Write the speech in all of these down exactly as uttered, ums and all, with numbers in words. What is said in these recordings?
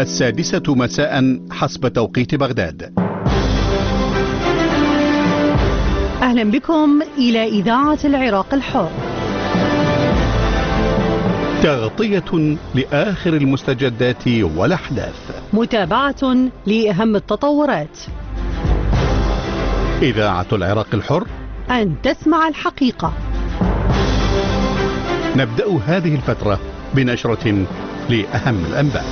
السادسة مساء حسب توقيت بغداد. أهلا بكم إلى إذاعة العراق الحر. تغطية لآخر المستجدات والأحداث، متابعة لأهم التطورات. إذاعة العراق الحر، أن تسمع الحقيقة. نبدأ هذه الفترة بنشرة لأهم الأنباء.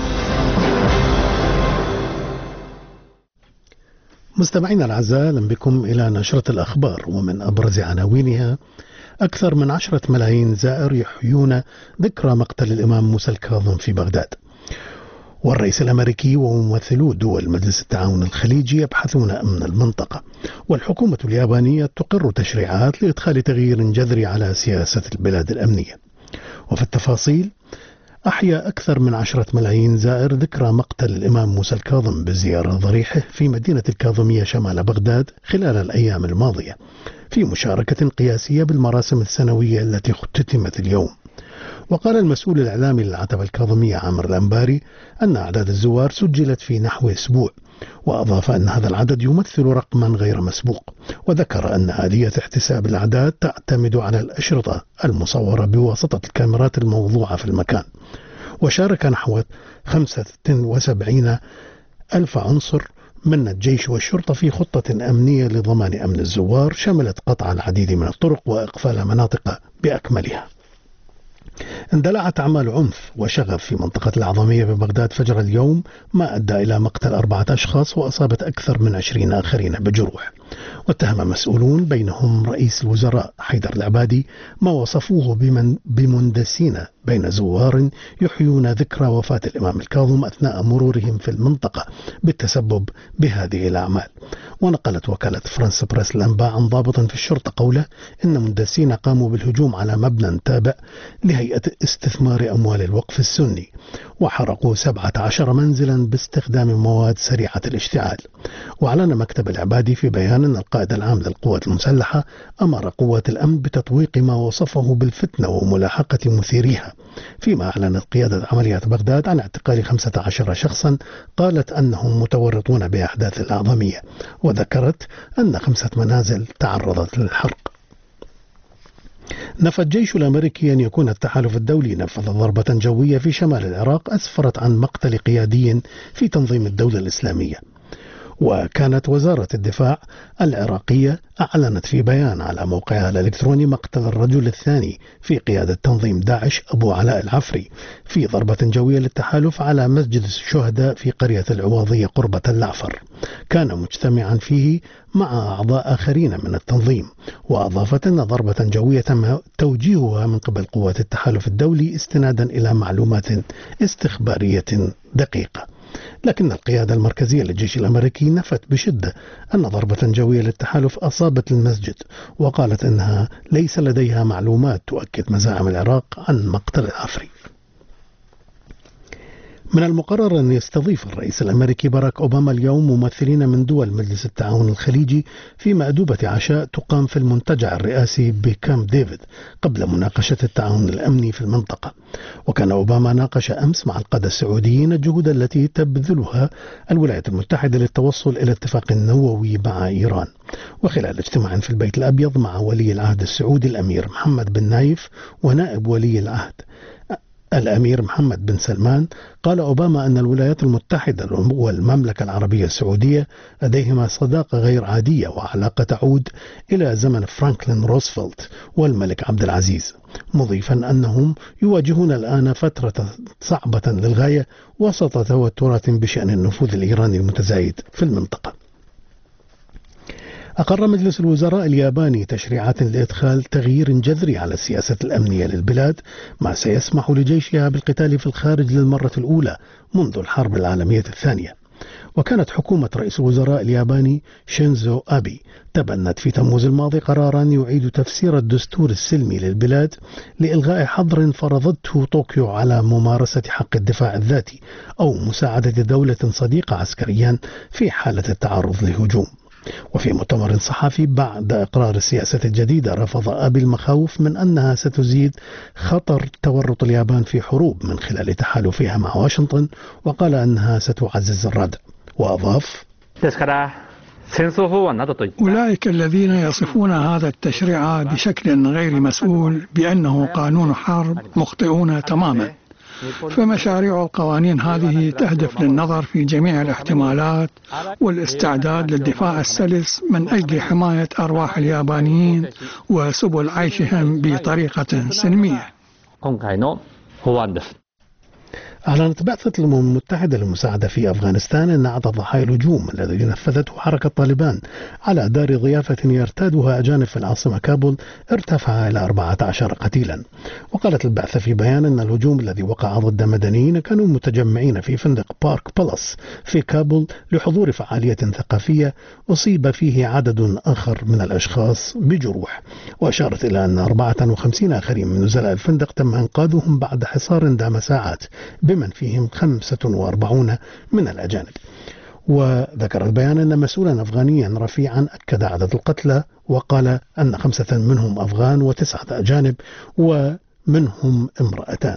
مستمعينا الأعزاء، أهلا بكم إلى نشرة الأخبار، ومن أبرز عناوينها: أكثر من عشرة ملايين زائر يحيون ذكرى مقتل الإمام موسى الكاظم في بغداد. والرئيس الأمريكي وممثلو دول مجلس التعاون الخليجي يبحثون أمن المنطقة. والحكومة اليابانية تقر تشريعات لإدخال تغيير جذري على سياسة البلاد الأمنية. وفي التفاصيل: أحيا أكثر من عشرة ملايين زائر ذكرى مقتل الإمام موسى الكاظم بزيارة ضريحه في مدينة الكاظمية شمال بغداد خلال الأيام الماضية، في مشاركة قياسية بالمراسم السنوية التي اختتمت اليوم. وقال المسؤول الإعلامي للعتبة الكاظمية عامر الأنباري أن أعداد الزوار سجلت في نحو أسبوع، وأضاف أن هذا العدد يمثل رقما غير مسبوق. وذكر أن آلية احتساب الأعداد تعتمد على الأشرطة المصورة بواسطة الكاميرات الموضوعة في المكان. وشارك نحو خمسة وسبعين ألف عنصر من الجيش والشرطة في خطة أمنية لضمان أمن الزوار، شملت قطع العديد من الطرق وإقفال مناطق بأكملها. اندلعت أعمال عنف وشغب في منطقة الأعظمية ببغداد فجر اليوم، ما أدى إلى مقتل أربعة أشخاص وأصابت أكثر من عشرين آخرين بجروح. واتهم مسؤولون بينهم رئيس الوزراء حيدر العبادي ما وصفوه بمن بمندسين بين زوار يحيون ذكرى وفاة الإمام الكاظم أثناء مرورهم في المنطقة بالتسبب بهذه الأعمال. ونقلت وكالة فرانس بريس الأنباء عن ضابط في الشرطة قوله إن مندسين قاموا بالهجوم على مبنى تابع لهيئة استثمار أموال الوقف السني، وحرقوا سبعة عشر منزلا باستخدام مواد سريعة الاشتعال. وأعلن مكتب العبادي في بيان أن القائد العام للقوات المسلحة أمر قوات الأمن بتطويق ما وصفه بالفتنة وملاحقة مثيريها، فيما أعلنت قيادة عمليات بغداد عن اعتقال خمسة عشر شخصا قالت أنهم متورطون بأحداث الأعظمية، وذكرت أن خمسة منازل تعرضت للحرق. نفى الجيش الأمريكي أن يكون التحالف الدولي نفذ ضربة جوية في شمال العراق أسفرت عن مقتل قيادي في تنظيم الدولة الإسلامية. وكانت وزارة الدفاع العراقية أعلنت في بيان على موقعها الإلكتروني مقتل الرجل الثاني في قيادة تنظيم داعش أبو علاء العفري في ضربة جوية للتحالف على مسجد الشهداء في قرية العواضية قرب تل عفر، كان مجتمعا فيه مع أعضاء آخرين من التنظيم. وأضافت أن ضربة جوية تم توجيهها من قبل قوات التحالف الدولي استنادا إلى معلومات استخبارية دقيقة. لكن القيادة المركزية للجيش الأمريكي نفت بشدة أن ضربة جوية للتحالف أصابت المسجد، وقالت أنها ليس لديها معلومات تؤكد مزاعم العراق عن مقتل العفري. من المقرر أن يستضيف الرئيس الأمريكي باراك أوباما اليوم ممثلين من دول مجلس التعاون الخليجي في مأدوبة عشاء تقام في المنتجع الرئاسي بكامب ديفيد قبل مناقشة التعاون الأمني في المنطقة. وكان أوباما ناقش أمس مع القادة السعوديين الجهود التي تبذلها الولايات المتحدة للتوصل إلى اتفاق نووي مع إيران. وخلال اجتماع في البيت الأبيض مع ولي العهد السعودي الأمير محمد بن نايف ونائب ولي العهد الأمير محمد بن سلمان، قال أوباما أن الولايات المتحدة والمملكة العربية السعودية لديهما صداقة غير عادية وعلاقة تعود إلى زمن فرانكلين روزفلت والملك عبد العزيز، مضيفا أنهم يواجهون الآن فترة صعبة للغاية وسط توترات بشأن النفوذ الإيراني المتزايد في المنطقة. أقر مجلس الوزراء الياباني تشريعات لإدخال تغيير جذري على السياسة الأمنية للبلاد، ما سيسمح لجيشها بالقتال في الخارج للمرة الأولى منذ الحرب العالمية الثانية. وكانت حكومة رئيس الوزراء الياباني شينزو آبي تبنت في تموز الماضي قرارا يعيد تفسير الدستور السلمي للبلاد لإلغاء حظر فرضته طوكيو على ممارسة حق الدفاع الذاتي أو مساعدة دولة صديقة عسكريا في حالة التعرض لهجوم. وفي مؤتمر صحفي بعد إقرار السياسة الجديدة، رفض أبي المخاوف من أنها ستزيد خطر تورط اليابان في حروب من خلال تحالفها مع واشنطن، وقال أنها ستعزز الردع، وأضاف: أولئك الذين يصفون هذا التشريع بشكل غير مسؤول بأنه قانون حرب مخطئون تماما، فمشاريع القوانين هذه تهدف للنظر في جميع الاحتمالات والاستعداد للدفاع السلس من أجل حماية أرواح اليابانيين وسبل عيشهم بطريقة سلمية. أعلنت بعثة الأمم المتحدة للمساعدة في أفغانستان أن عدد ضحايا الهجوم الذي نفذته حركة طالبان على دار ضيافة يرتادها أجانب في العاصمة كابول ارتفع إلى أربعة عشر قتيلا. وقالت البعثة في بيان أن الهجوم الذي وقع ضد مدنيين كانوا متجمعين في فندق بارك بالاس في كابول لحضور فعالية ثقافية أصيب فيه عدد آخر من الأشخاص بجروح. وأشارت إلى أن أربعة وخمسين آخرين من نزلاء الفندق تم إنقاذهم بعد حصار دام ساعات بمن فيهم خمسة وأربعين من الأجانب. وذكر البيان أن مسؤولا أفغانيا رفيعا أكد عدد القتلى، وقال أن خمسة منهم أفغان وتسعة أجانب ومنهم امرأتان.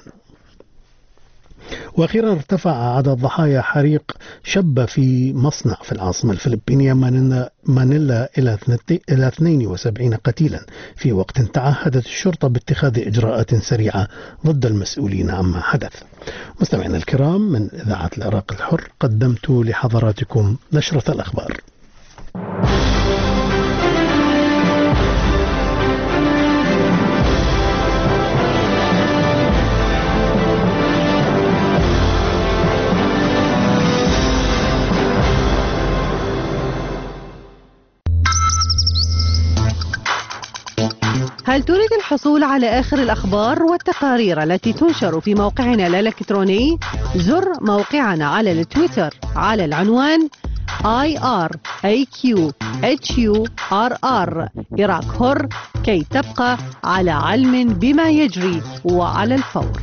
وأخيرا ارتفع عدد ضحايا حريق شب في مصنع في العاصمة الفلبينية مانيلا إلى اثنين وسبعين قتيلا، في وقت تعهدت الشرطة باتخاذ إجراءات سريعة ضد المسؤولين عما حدث. مستمعينا الكرام، من إذاعة العراق الحر قدمت لحضراتكم نشرة الأخبار. هل تريد الحصول على آخر الأخبار والتقارير التي تنشر في موقعنا الإلكتروني؟ زر موقعنا على التويتر على العنوان آي آر إيه كيو إتش يو آر آر عراق حر كي تبقى على علم بما يجري وعلى الفور.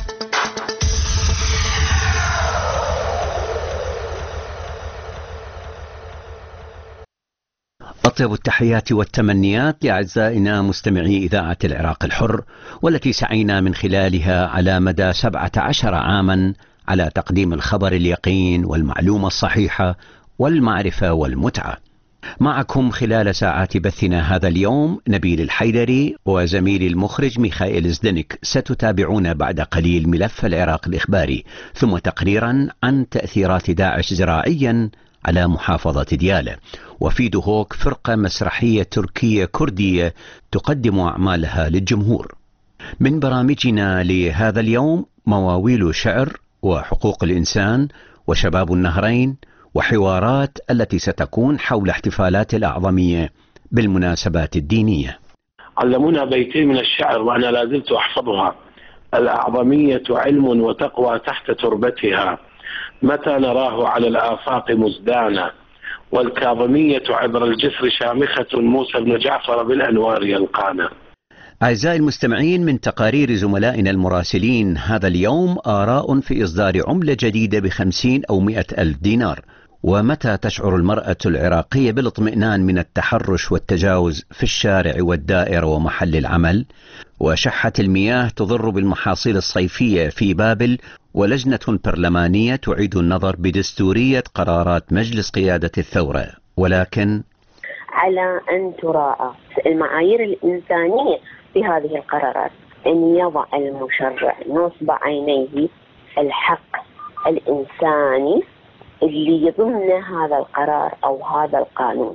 أطيب التحيات والتمنيات لأعزائنا مستمعي إذاعة العراق الحر، والتي سعينا من خلالها على مدى سبعة عشر عاما على تقديم الخبر اليقين والمعلومة الصحيحة والمعرفة والمتعة. معكم خلال ساعات بثنا هذا اليوم نبيل الحيدري وزميلي المخرج ميخائيل زدنك. ستتابعون بعد قليل ملف العراق الإخباري، ثم تقريرا عن تأثيرات داعش زراعيا على محافظة ديالى، وفي دهوك فرقة مسرحية تركية كردية تقدم أعمالها للجمهور. من برامجنا لهذا اليوم مواويل شعر وحقوق الإنسان وشباب النهرين، وحوارات التي ستكون حول احتفالات الأعظمية بالمناسبات الدينية. علمونا بيتين من الشعر وأنا لازلت أحفظها: الأعظمية علم وتقوى تحت تربتها، متى نراه على الآفاق مزدانا، والكاظمية عبر الجسر شامخة، موسى بن جعفر بالأنوار يلقانا. أعزائي المستمعين، من تقارير زملائنا المراسلين هذا اليوم آراء في إصدار عملة جديدة بخمسين أو مئة ألف دينار، ومتى تشعر المرأة العراقية بالاطمئنان من التحرش والتجاوز في الشارع والدائرة ومحل العمل، وشحة المياه تضر بالمحاصيل الصيفية في بابل، ولجنة برلمانية تعيد النظر بدستورية قرارات مجلس قيادة الثورة. ولكن على أن تراعى المعايير الإنسانية في هذه القرارات، أن يضع المشرع نصب عينيه الحق الإنساني اللي ضمن هذا القرار أو هذا القانون،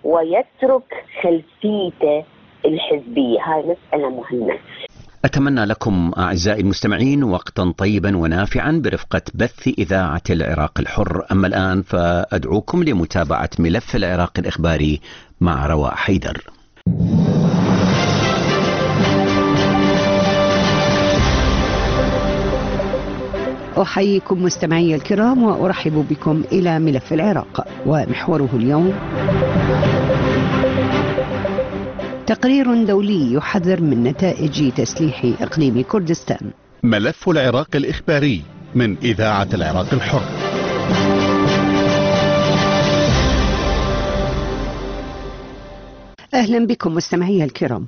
ويترك خلفيته الحزبية. هاي مسألة مهمة. أتمنى لكم أعزائي المستمعين وقتا طيبا ونافعا برفقة بث إذاعة العراق الحر. أما الآن فأدعوكم لمتابعة ملف العراق الإخباري مع رواء حيدر. أحييكم مستمعي الكرام وأرحب بكم إلى ملف العراق، ومحوره اليوم تقرير دولي يحذر من نتائج تسليح إقليم كردستان. ملف العراق الإخباري من إذاعة العراق الحر. أهلا بكم مستمعي الكرام.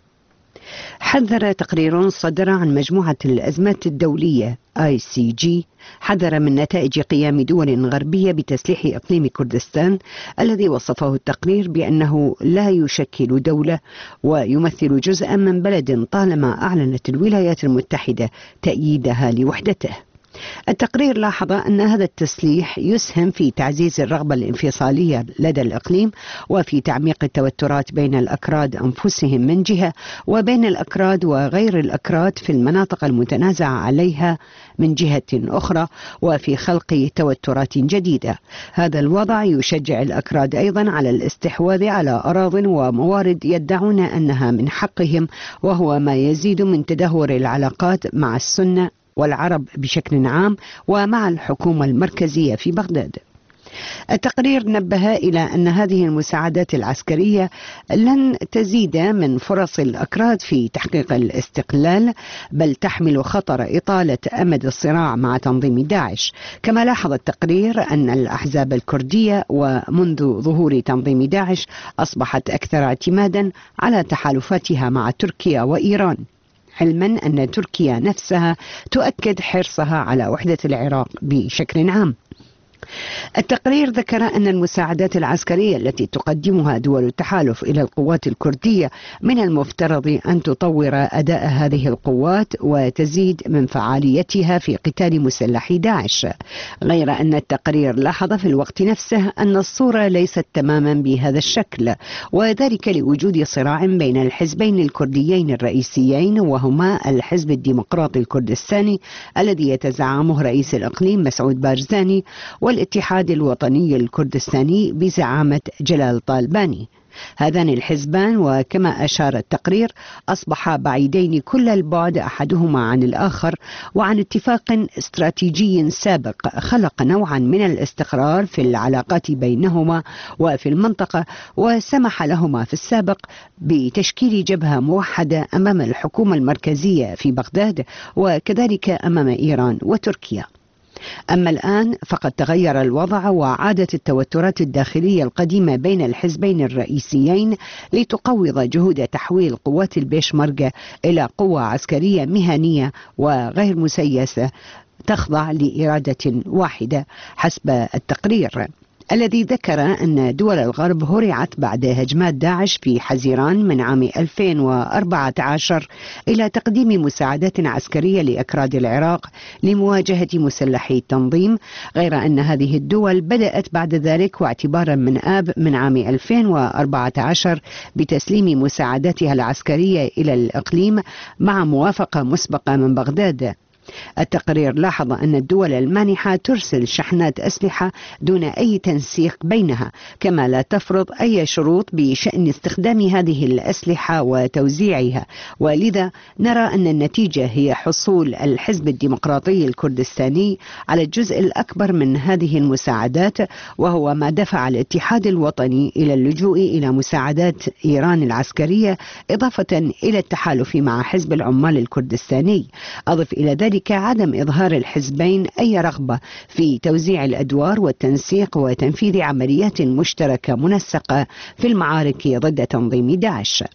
حذر تقرير صدر عن مجموعة الأزمات الدولية آي سي جي حذر من نتائج قيام دول غربية بتسليح إقليم كردستان الذي وصفه التقرير بأنه لا يشكل دولة ويمثل جزءا من بلد طالما أعلنت الولايات المتحدة تأييدها لوحدته. التقرير لاحظ أن هذا التسليح يسهم في تعزيز الرغبة الانفصالية لدى الإقليم وفي تعميق التوترات بين الأكراد أنفسهم من جهة وبين الأكراد وغير الأكراد في المناطق المتنازع عليها من جهة أخرى وفي خلق توترات جديدة. هذا الوضع يشجع الأكراد أيضا على الاستحواذ على أراضٍ وموارد يدعون أنها من حقهم، وهو ما يزيد من تدهور العلاقات مع السنة والعرب بشكل عام ومع الحكومة المركزية في بغداد. التقرير نبه إلى أن هذه المساعدات العسكرية لن تزيد من فرص الأكراد في تحقيق الاستقلال، بل تحمل خطر إطالة أمد الصراع مع تنظيم داعش. كما لاحظ التقرير أن الأحزاب الكردية ومنذ ظهور تنظيم داعش أصبحت أكثر اعتمادا على تحالفاتها مع تركيا وإيران، علما أن تركيا نفسها تؤكد حرصها على وحدة العراق بشكل عام. التقرير ذكر أن المساعدات العسكرية التي تقدمها دول التحالف إلى القوات الكردية من المفترض أن تطور أداء هذه القوات وتزيد من فعاليتها في قتال مسلحي داعش، غير أن التقرير لاحظ في الوقت نفسه أن الصورة ليست تماما بهذا الشكل، وذلك لوجود صراع بين الحزبين الكرديين الرئيسيين وهما الحزب الديمقراطي الكردستاني الذي يتزعمه رئيس الإقليم مسعود بارزاني والاتحاد الوطني الكردستاني بزعامة جلال طالباني. هذان الحزبان وكما أشار التقرير أصبحا بعيدين كل البعد أحدهما عن الآخر وعن اتفاق استراتيجي سابق خلق نوعا من الاستقرار في العلاقات بينهما وفي المنطقة، وسمح لهما في السابق بتشكيل جبهة موحدة أمام الحكومة المركزية في بغداد وكذلك أمام إيران وتركيا. أما الآن فقد تغير الوضع وعادت التوترات الداخلية القديمة بين الحزبين الرئيسيين لتقوض جهود تحويل قوات البيشمركة إلى قوة عسكرية مهنية وغير مسيسة تخضع لإرادة واحدة حسب التقرير، الذي ذكر أن دول الغرب هرعت بعد هجمات داعش في حزيران من عام ألفين وأربعة عشر إلى تقديم مساعدات عسكرية لأكراد العراق لمواجهة مسلحي التنظيم، غير أن هذه الدول بدأت بعد ذلك واعتبارا من آب من عام ألفين وأربعة عشر بتسليم مساعداتها العسكرية إلى الإقليم مع موافقة مسبقة من بغداد. التقرير لاحظ أن الدول المانحة ترسل شحنات أسلحة دون أي تنسيق بينها، كما لا تفرض أي شروط بشأن استخدام هذه الأسلحة وتوزيعها، ولذا نرى أن النتيجة هي حصول الحزب الديمقراطي الكردستاني على الجزء الأكبر من هذه المساعدات، وهو ما دفع الاتحاد الوطني إلى اللجوء إلى مساعدات إيران العسكرية إضافة إلى التحالف مع حزب العمال الكردستاني. أضف إلى ذلك عدم إظهار الحزبين أي رغبة في توزيع الأدوار والتنسيق وتنفيذ عمليات مشتركة منسقة في المعارك ضد تنظيم داعش.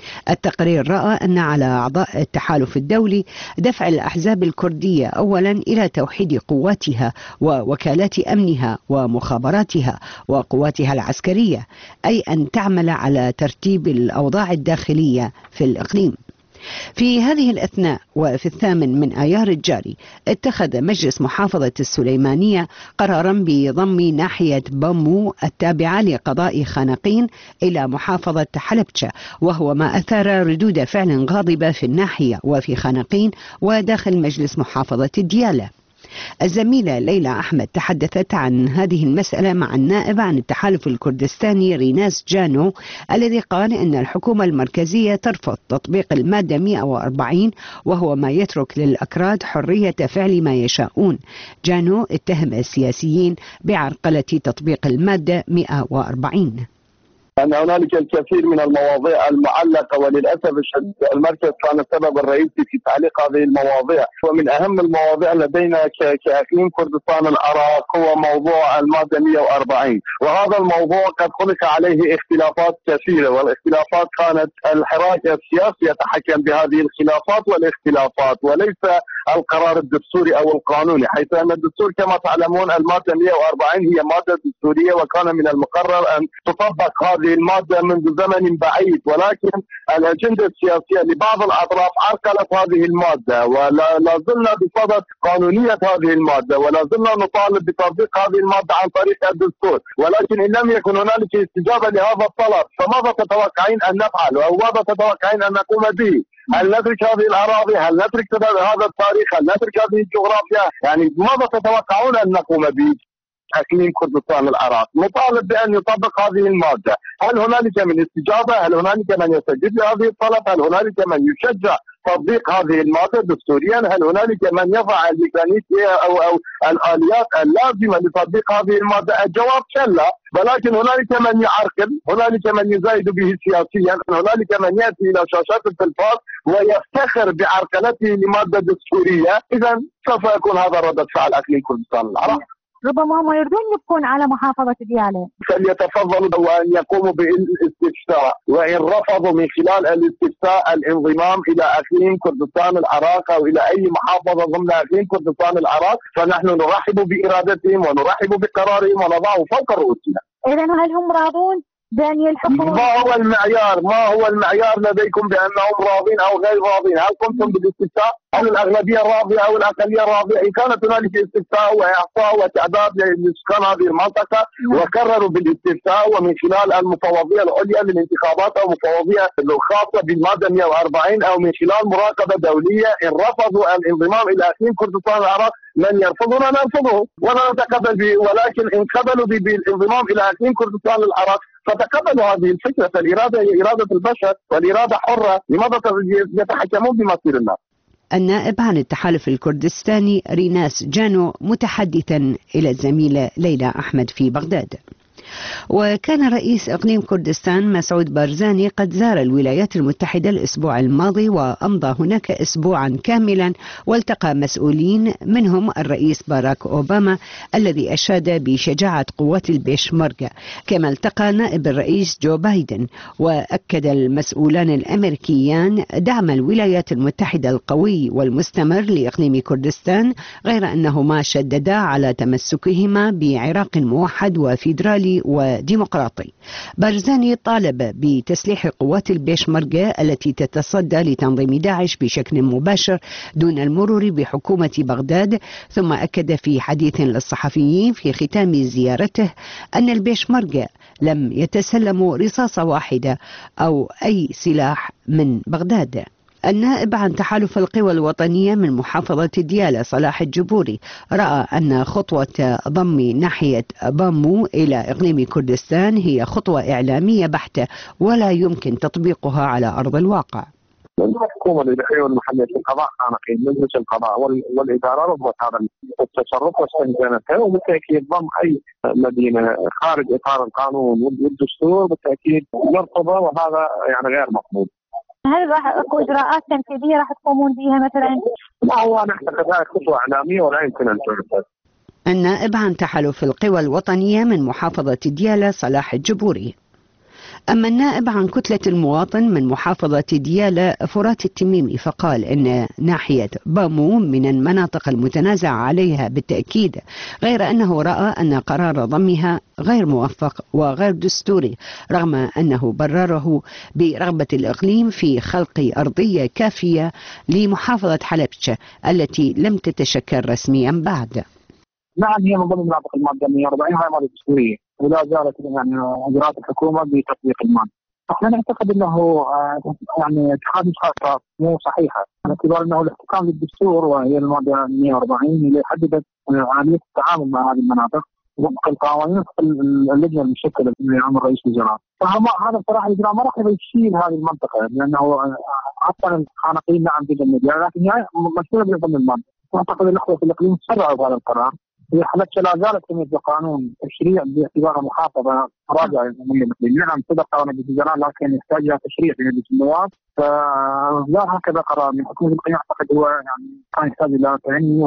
التقرير رأى أن على أعضاء التحالف الدولي دفع الأحزاب الكردية أولا إلى توحيد قواتها ووكالات أمنها ومخابراتها وقواتها العسكرية، أي أن تعمل على ترتيب الأوضاع الداخلية في الإقليم. في هذه الأثناء وفي الثامن من آيار الجاري اتخذ مجلس محافظة السليمانية قرارا بضم ناحية بامو التابعة لقضاء خانقين إلى محافظة حلبشة، وهو ما أثار ردود فعل غاضبة في الناحية وفي خانقين وداخل مجلس محافظة الديالى. الزميلة ليلى أحمد تحدثت عن هذه المسألة مع النائب عن التحالف الكردستاني ريناس جانو، الذي قال إن الحكومة المركزية ترفض تطبيق المادة مئة وأربعين، وهو ما يترك للأكراد حرية فعل ما يشاءون. جانو اتهم السياسيين بعرقلة تطبيق المادة مئة وأربعين. أن هنالك الكثير من المواضيع المعلقة، وللأسف الشديد المركز كان السبب الرئيسي في تعليق هذه المواضيع. ومن أهم المواضيع لدينا كأقليم كردستان العراق هو موضوع المادة مئة وأربعين، وهذا الموضوع قد خلق عليه اختلافات كثيرة، والاختلافات كانت الحراك السياسي يتحكم بهذه الخلافات والاختلافات وليس القرار الدستوري أو القانوني، حيث أن الدستور كما تعلمون المادة مئة وأربعين هي مادة دستورية، وكان من المقرر أن تطبق هذه المادة منذ زمن بعيد، ولكن الأجندة السياسية لبعض الأطراف عرقلت هذه المادة، ولا زلنا بصدد قانونية هذه المادة، ولا زلنا نطالب بتطبيق هذه المادة عن طريق الدستور. ولكن إن لم يكن هنالك استجابة لهذا الطلب فماذا تتوقعين أن نفعل أو ماذا تتوقعين أن نقوم به؟ هل نترك هذه الأراضي؟ هل نترك هذا التاريخ؟ هل نترك هذه الجغرافيا؟ يعني ماذا تتوقعون أن نقوم به؟ أقليم كردستان العراق مطالب بأن يطبق هذه المادة. هل هنالك من استجابة؟ هل هنالك من يستجيب لهذه الطلب؟ هل هنالك من يشجع تطبيق هذه المادة دستوريا؟ هل هنالك من يضع الميكانيزمية أو أو الآليات اللازمة لتطبيق هذه المادة؟ الجواب كلا، ولكن هنالك من يعرقل، هنالك من يزايد به سياسيا، هنالك من يأتي إلى شاشات التلفاز ويفتخر بعرقلته لمادة دستورية. إذا سوف يكون هذا ردة فعل أقليم كردستان العراق. ربما هم يريدون يبقون على محافظة ديالى. فليتفضلوا وأن يقوموا بالاستفتاء، وإن رفضوا من خلال الاستفتاء الانضمام إلى أقليم كردستان العراق أو إلى أي محافظة ضمن أقليم كردستان العراق، فنحن نرحب بإرادتهم ونرحب بقرارهم ونضعه فوق رؤوسنا. إذا هل هم راضون بأن يلحقوا؟ ما هو المعيار؟ ما هو المعيار لديكم بأنهم راضين أو غير راضين؟ هل قمتم بالاستفتاء؟ هل الأغلبية راضية أو الأقلية راضية؟ إن كانت هنالك استفتاء وإحصاء وتعداد لسكان هذه المنطقة وقرروا بالاستفتاء ومن خلال المفوضية العليا للانتخابات أو المفوضية الخاصة بالمادة مئة وأربعين أو من خلال مراقبة دولية، إن رفضوا الانضمام إلى أقليم كردستان العراق من يرفضنا نرفضه ولا نتقبل به، ولكن إن قبلوا بالانضمام إلى أقليم كردستان العراق فتقبلوا هذه الفكرة. فالإرادة هي إرادة البشر والإرادة حرة، لماذا يتحكمون بمصير الناس؟ النائب عن التحالف الكردستاني ريناس جانو متحدثا إلى الزميلة ليلى أحمد في بغداد. وكان رئيس إقليم كردستان مسعود بارزاني قد زار الولايات المتحدة الأسبوع الماضي وأمضى هناك أسبوعا كاملا، والتقى مسؤولين منهم الرئيس باراك أوباما الذي أشاد بشجاعة قوات البيشمركة، كما التقى نائب الرئيس جو بايدن. وأكد المسؤولان الأمريكيان دعم الولايات المتحدة القوي والمستمر لإقليم كردستان، غير أنهما شددا على تمسكهما بعراق موحد وفيدرالي وديمقراطي. بارزاني طالب بتسليح قوات البيشمركة التي تتصدى لتنظيم داعش بشكل مباشر دون المرور بحكومة بغداد، ثم أكد في حديث للصحفيين في ختام زيارته أن البيشمركة لم يتسلموا رصاصة واحدة أو أي سلاح من بغداد. النائب عن تحالف القوى الوطنية من محافظة ديالى صلاح الجبوري رأى أن خطوة ضم ناحية بامو إلى إقليم كردستان هي خطوة إعلامية بحتة ولا يمكن تطبيقها على أرض الواقع. الحكومة الإدارية والمحلية في القضاء خانقين مجلس القضاء والإدارة رفضت هذا التصرف واستنجنته، وبالتأكيد ضم أي مدينة خارج إطار القانون والدستور بالتأكيد نرفضه، وهذا يعني غير مقبول. هل راح اكو اجراءات تنفيذيه راح تقومون بها مثلا؟ لا، هو نعتقد هذه خطوه اعلاميه ولا يمكن ان تنفذ. النائب عن تحالف القوى الوطنيه من محافظه ديالى صلاح الجبوري. أما النائب عن كتلة المواطن من محافظة ديالى فرات التميمي فقال إن ناحية بامو من المناطق المتنازع عليها بالتأكيد، غير أنه رأى أن قرار ضمها غير موفق وغير دستوري، رغم أنه برره برغبة الإقليم في خلق أرضية كافية لمحافظة حلبشة التي لم تتشكل رسميا بعد. نعم، هي من ضمن مناطق المادة مئة وأربعين، هاي مادة دستورية ولا زالت يعني اجراءات الحكومه بتطبيق الماده. احنا نعتقد انه يعني اتخاذ قرارات مو صحيحه، باعتبار انه الاحتكام للدستور وهي الماده مئة وأربعين اللي حددت عمليه التعامل مع هذه المناطق وفق القوانين اللجنه المشكله بعمل رئيس الوزراء. فهذا صراحه الاجراء ما راح يشيل هذه المنطقه، لانه اصلا الخانقين نعم جدا، لكن هي مشكله ضمن الماده. واعتقد الاخوه في الاقليم تسرعوا بهذا القرار هي حالتها لا زالت تمد قانون تشريع باعتبارها محافظه راجعه من الاقليم. نعم صدر قانون الوزراء لكن يحتاج الى تشريع في مجلس النواب، فلا هكذا قرار من حكومه الاقليم اعتقد هو يعني كان يحتاج الى تعني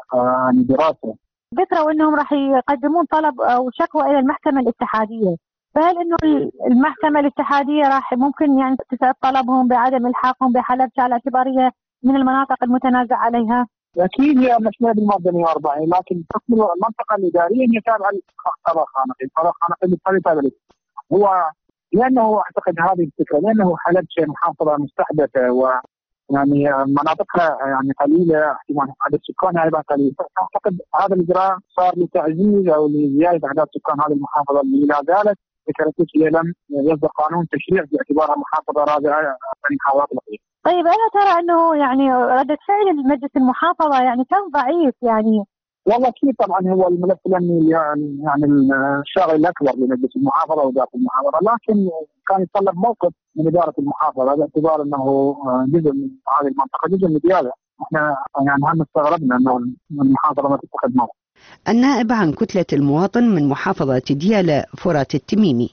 ودراسه. ذكروا انهم راح يقدمون طلب او شكوى الى المحكمه الاتحاديه، فهل انه المحكمه الاتحاديه راح ممكن يعني تسأل طلبهم بعدم الحاقهم بحلب على اعتباريه من المناطق المتنازع عليها؟ اكيد هي مشموله بالماده مئة وأربعين، لكن حكم المنطقه الاداريه هي تابعه لقضاء خانقي، قضاء خانقي بالتالي تابع هو لانه اعتقد هذه الفكره لانه حلبشه محافظه مستحدثه ويعني مناطقها يعني قليله، احتمال عدد سكانها ايضا قليل، اعتقد هذا الاجراء صار لتعزيز او لزياده اعداد سكان هذه المحافظه اللي لا زالت ذكرت هي لم يصدر قانون تشريع باعتبارها محافظه رابعه من محافظات الاقليم. طيب ألا ترى أنه يعني ردة فعل المجلس المحافظة يعني كان ضعيف يعني؟ والله أكيد طبعا هو الملف الأمني يعني, يعني الشاغل الأكبر لمجلس المحافظة وإدارة المحافظة، لكن كان يتطلب موقف من إدارة المحافظة باعتبار أنه جزء من هذه المنطقة جزء من ديالها. احنا يعني هم استغربنا أنه المحافظة ما تتخذ موقف. النائب عن كتلة المواطن من محافظة ديالى فرات التميمي.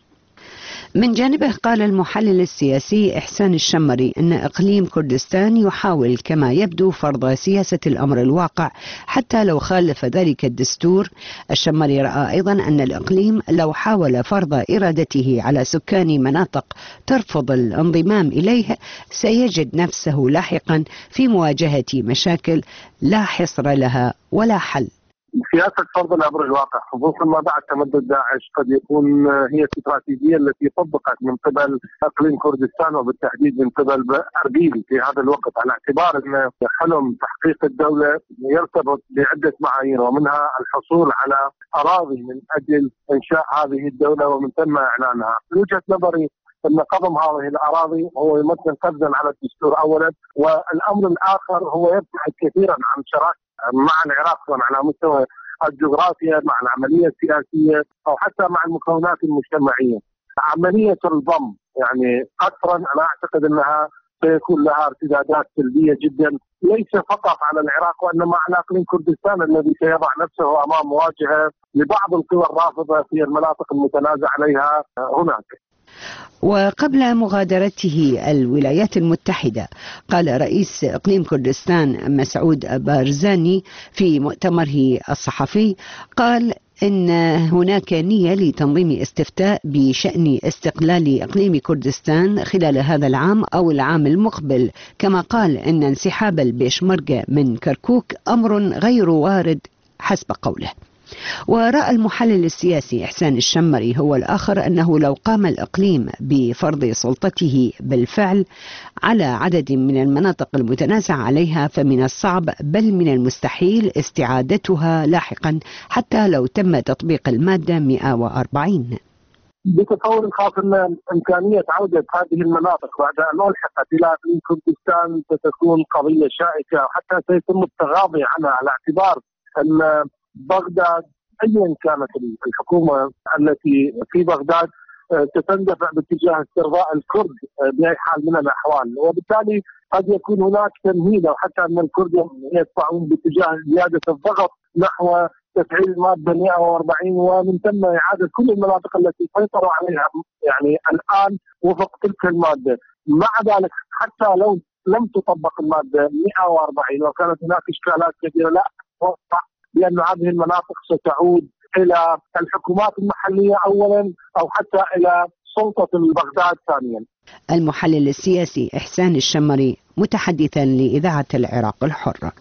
من جانبه قال المحلل السياسي إحسان الشمري أن إقليم كردستان يحاول كما يبدو فرض سياسة الأمر الواقع حتى لو خالف ذلك الدستور. الشمري رأى أيضا أن الإقليم لو حاول فرض إرادته على سكان مناطق ترفض الانضمام إليه سيجد نفسه لاحقا في مواجهة مشاكل لا حصر لها ولا حل. سياسة فرض الأمر الواقع خصوصا ما بعد تمدد داعش قد يكون هي الاستراتيجية التي طبقت من قبل إقليم كردستان وبالتحديد من قبل أربيل في هذا الوقت، على اعتبار أن حلم تحقيق الدولة يرتبط بعدة معايير ومنها الحصول على أراضي من أجل إنشاء هذه الدولة ومن ثم إعلانها. من وجهة نظري أن قضم هذه الأراضي هو يمثل قفزا على الدستور أولا، والأمر الآخر هو يبتعد كثيرا عن شرائط مع العراق على مستوى الجغرافيا مع العملية السياسية أو حتى مع المكونات المجتمعية. عملية الضم يعني قطرا أنا أعتقد أنها سيكون لها ارتدادات سلبية جدا ليس فقط على العراق وإنما على إقليم كردستان الذي سيضع نفسه أمام مواجهة لبعض القوى الرافضة في المناطق المتنازع عليها هناك. وقبل مغادرته الولايات المتحدة قال رئيس إقليم كردستان مسعود بارزاني في مؤتمره الصحفي قال إن هناك نية لتنظيم استفتاء بشأن استقلال إقليم كردستان خلال هذا العام أو العام المقبل، كما قال إن انسحاب البيشمركة من كركوك أمر غير وارد حسب قوله. ورأى المحلل السياسي إحسان الشمري هو الآخر أنه لو قام الإقليم بفرض سلطته بالفعل على عدد من المناطق المتنازع عليها فمن الصعب بل من المستحيل استعادتها لاحقا حتى لو تم تطبيق المادة مئة وأربعين. بتصور خاص أن إمكانية عودة هذه المناطق بعد أن ألحقت إلى إقليم كردستان ستكون قضية شائكة وحتى سيتم التغاضي عنها على اعتبار أن بغداد أيا كانت الحكومة التي في بغداد ستندفع باتجاه استرضاء الكرد بأي حال من الأحوال، وبالتالي قد يكون هناك تمهيد أو حتى أن الكرد يدفعون باتجاه زيادة الضغط نحو تفعيل المادة مئة وأربعين ومن ثم إعادة كل المناطق التي سيطروا عليها يعني الآن وفق تلك المادة. مع ذلك حتى لو لم تطبق المادة مئة وأربعين وكانت هناك إشكالات كثيرة لا أتوقع بأن هذه المناطق ستعود إلى الحكومات المحلية أولا أو حتى إلى سلطة بغداد ثانيا. المحلل السياسي إحسان الشمري متحدثا لإذاعة العراق الحرة.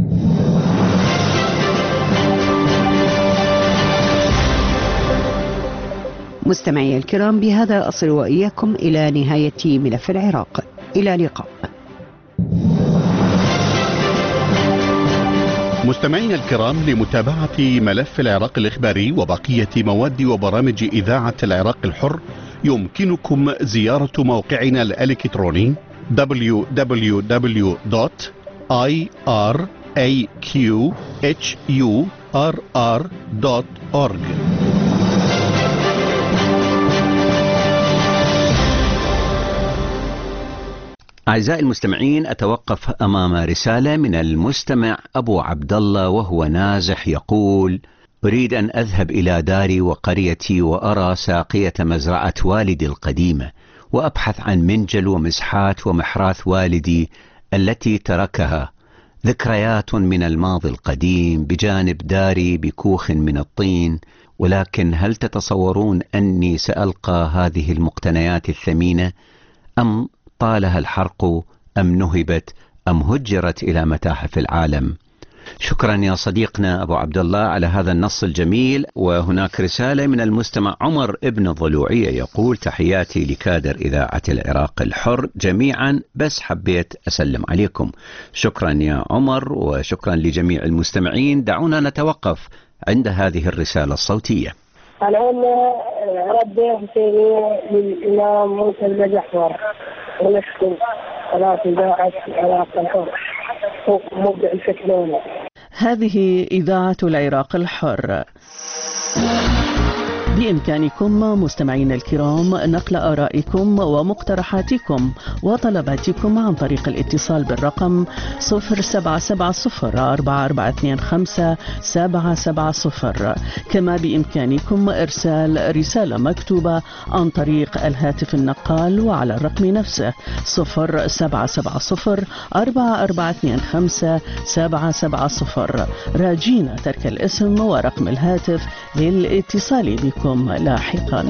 مستمعي الكرام، بهذا أصل وإياكم إلى نهاية ملف العراق. إلى اللقاء. مستمعينا الكرام، لمتابعة ملف العراق الإخباري وبقية مواد وبرامج إذاعة العراق الحر يمكنكم زيارة موقعنا الإلكتروني دبليو دبليو دبليو دوت آي آر إيه كيو إتش يو آر آر دوت أورج. أعزائي المستمعين، أتوقف أمام رسالة من المستمع أبو عبد الله وهو نازح يقول: أريد أن أذهب إلى داري وقريتي وأرى ساقية مزرعة والدي القديمة، وأبحث عن منجل ومسحات ومحراث والدي التي تركها، ذكريات من الماضي القديم بجانب داري بكوخ من الطين. ولكن هل تتصورون أني سألقى هذه المقتنيات الثمينة، أم طالها الحرق، أم نهبت، أم هجرت إلى متاحف العالم؟ شكرا يا صديقنا أبو عبد الله على هذا النص الجميل. وهناك رسالة من المستمع عمر ابن الضلوعية يقول: تحياتي لكادر إذاعة العراق الحر جميعا، بس حبيت أسلم عليكم. شكرا يا عمر، وشكرا لجميع المستمعين. دعونا نتوقف عند هذه الرسالة الصوتية. الآن رديت للإمام موسى المجحور ونشكر قناة إذاعة العراق الحر ومبدع الفكرونة. هذه إذاعة العراق الحر. بإمكانكم مستمعين الكرام نقل آرائكم ومقترحاتكم وطلباتكم عن طريق الاتصال بالرقم صفر سبعة سبعة صفر أربعة أربعة اثنين خمسة سبعة سبعة صفر. كما بإمكانكم إرسال رسالة مكتوبة عن طريق الهاتف النقال وعلى الرقم نفسه صفر سبعة سبعة صفر أربعة أربعة اثنين خمسة سبعة سبعة صفر، راجين ترك الاسم ورقم الهاتف للاتصال بكم لاحقا.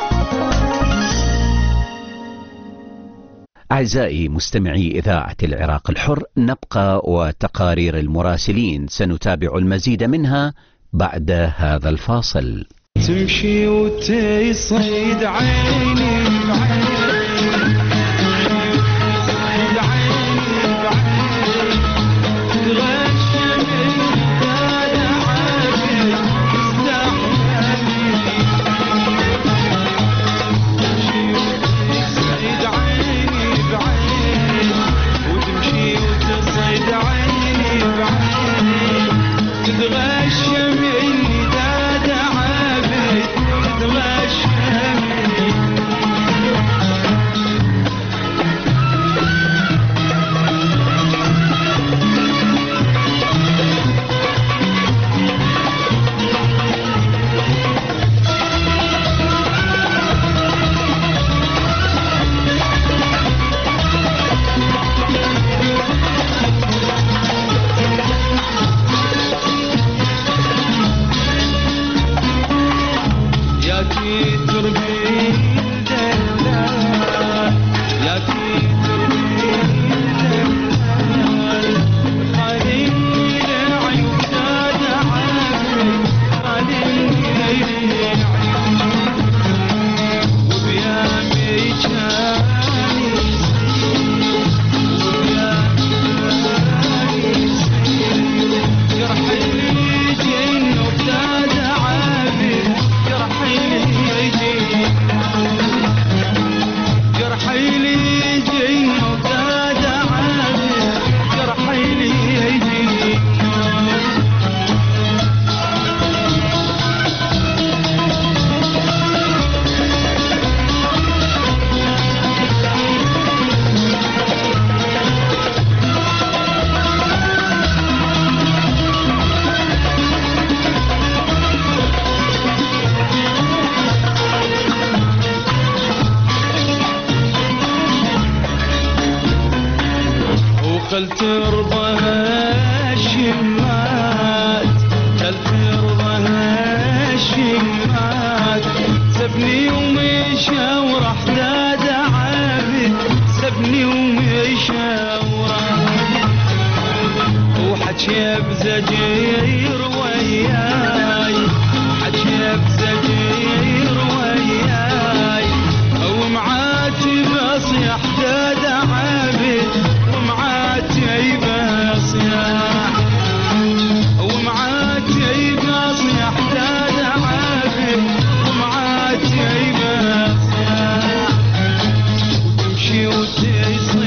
أعزائي مستمعي إذاعة العراق الحر، نبقى وتقارير المراسلين سنتابع المزيد منها بعد هذا الفاصل. تمشي وتصيد عيني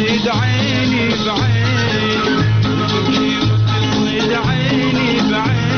عيني بعين، تمشي وتصيد عيني بعين.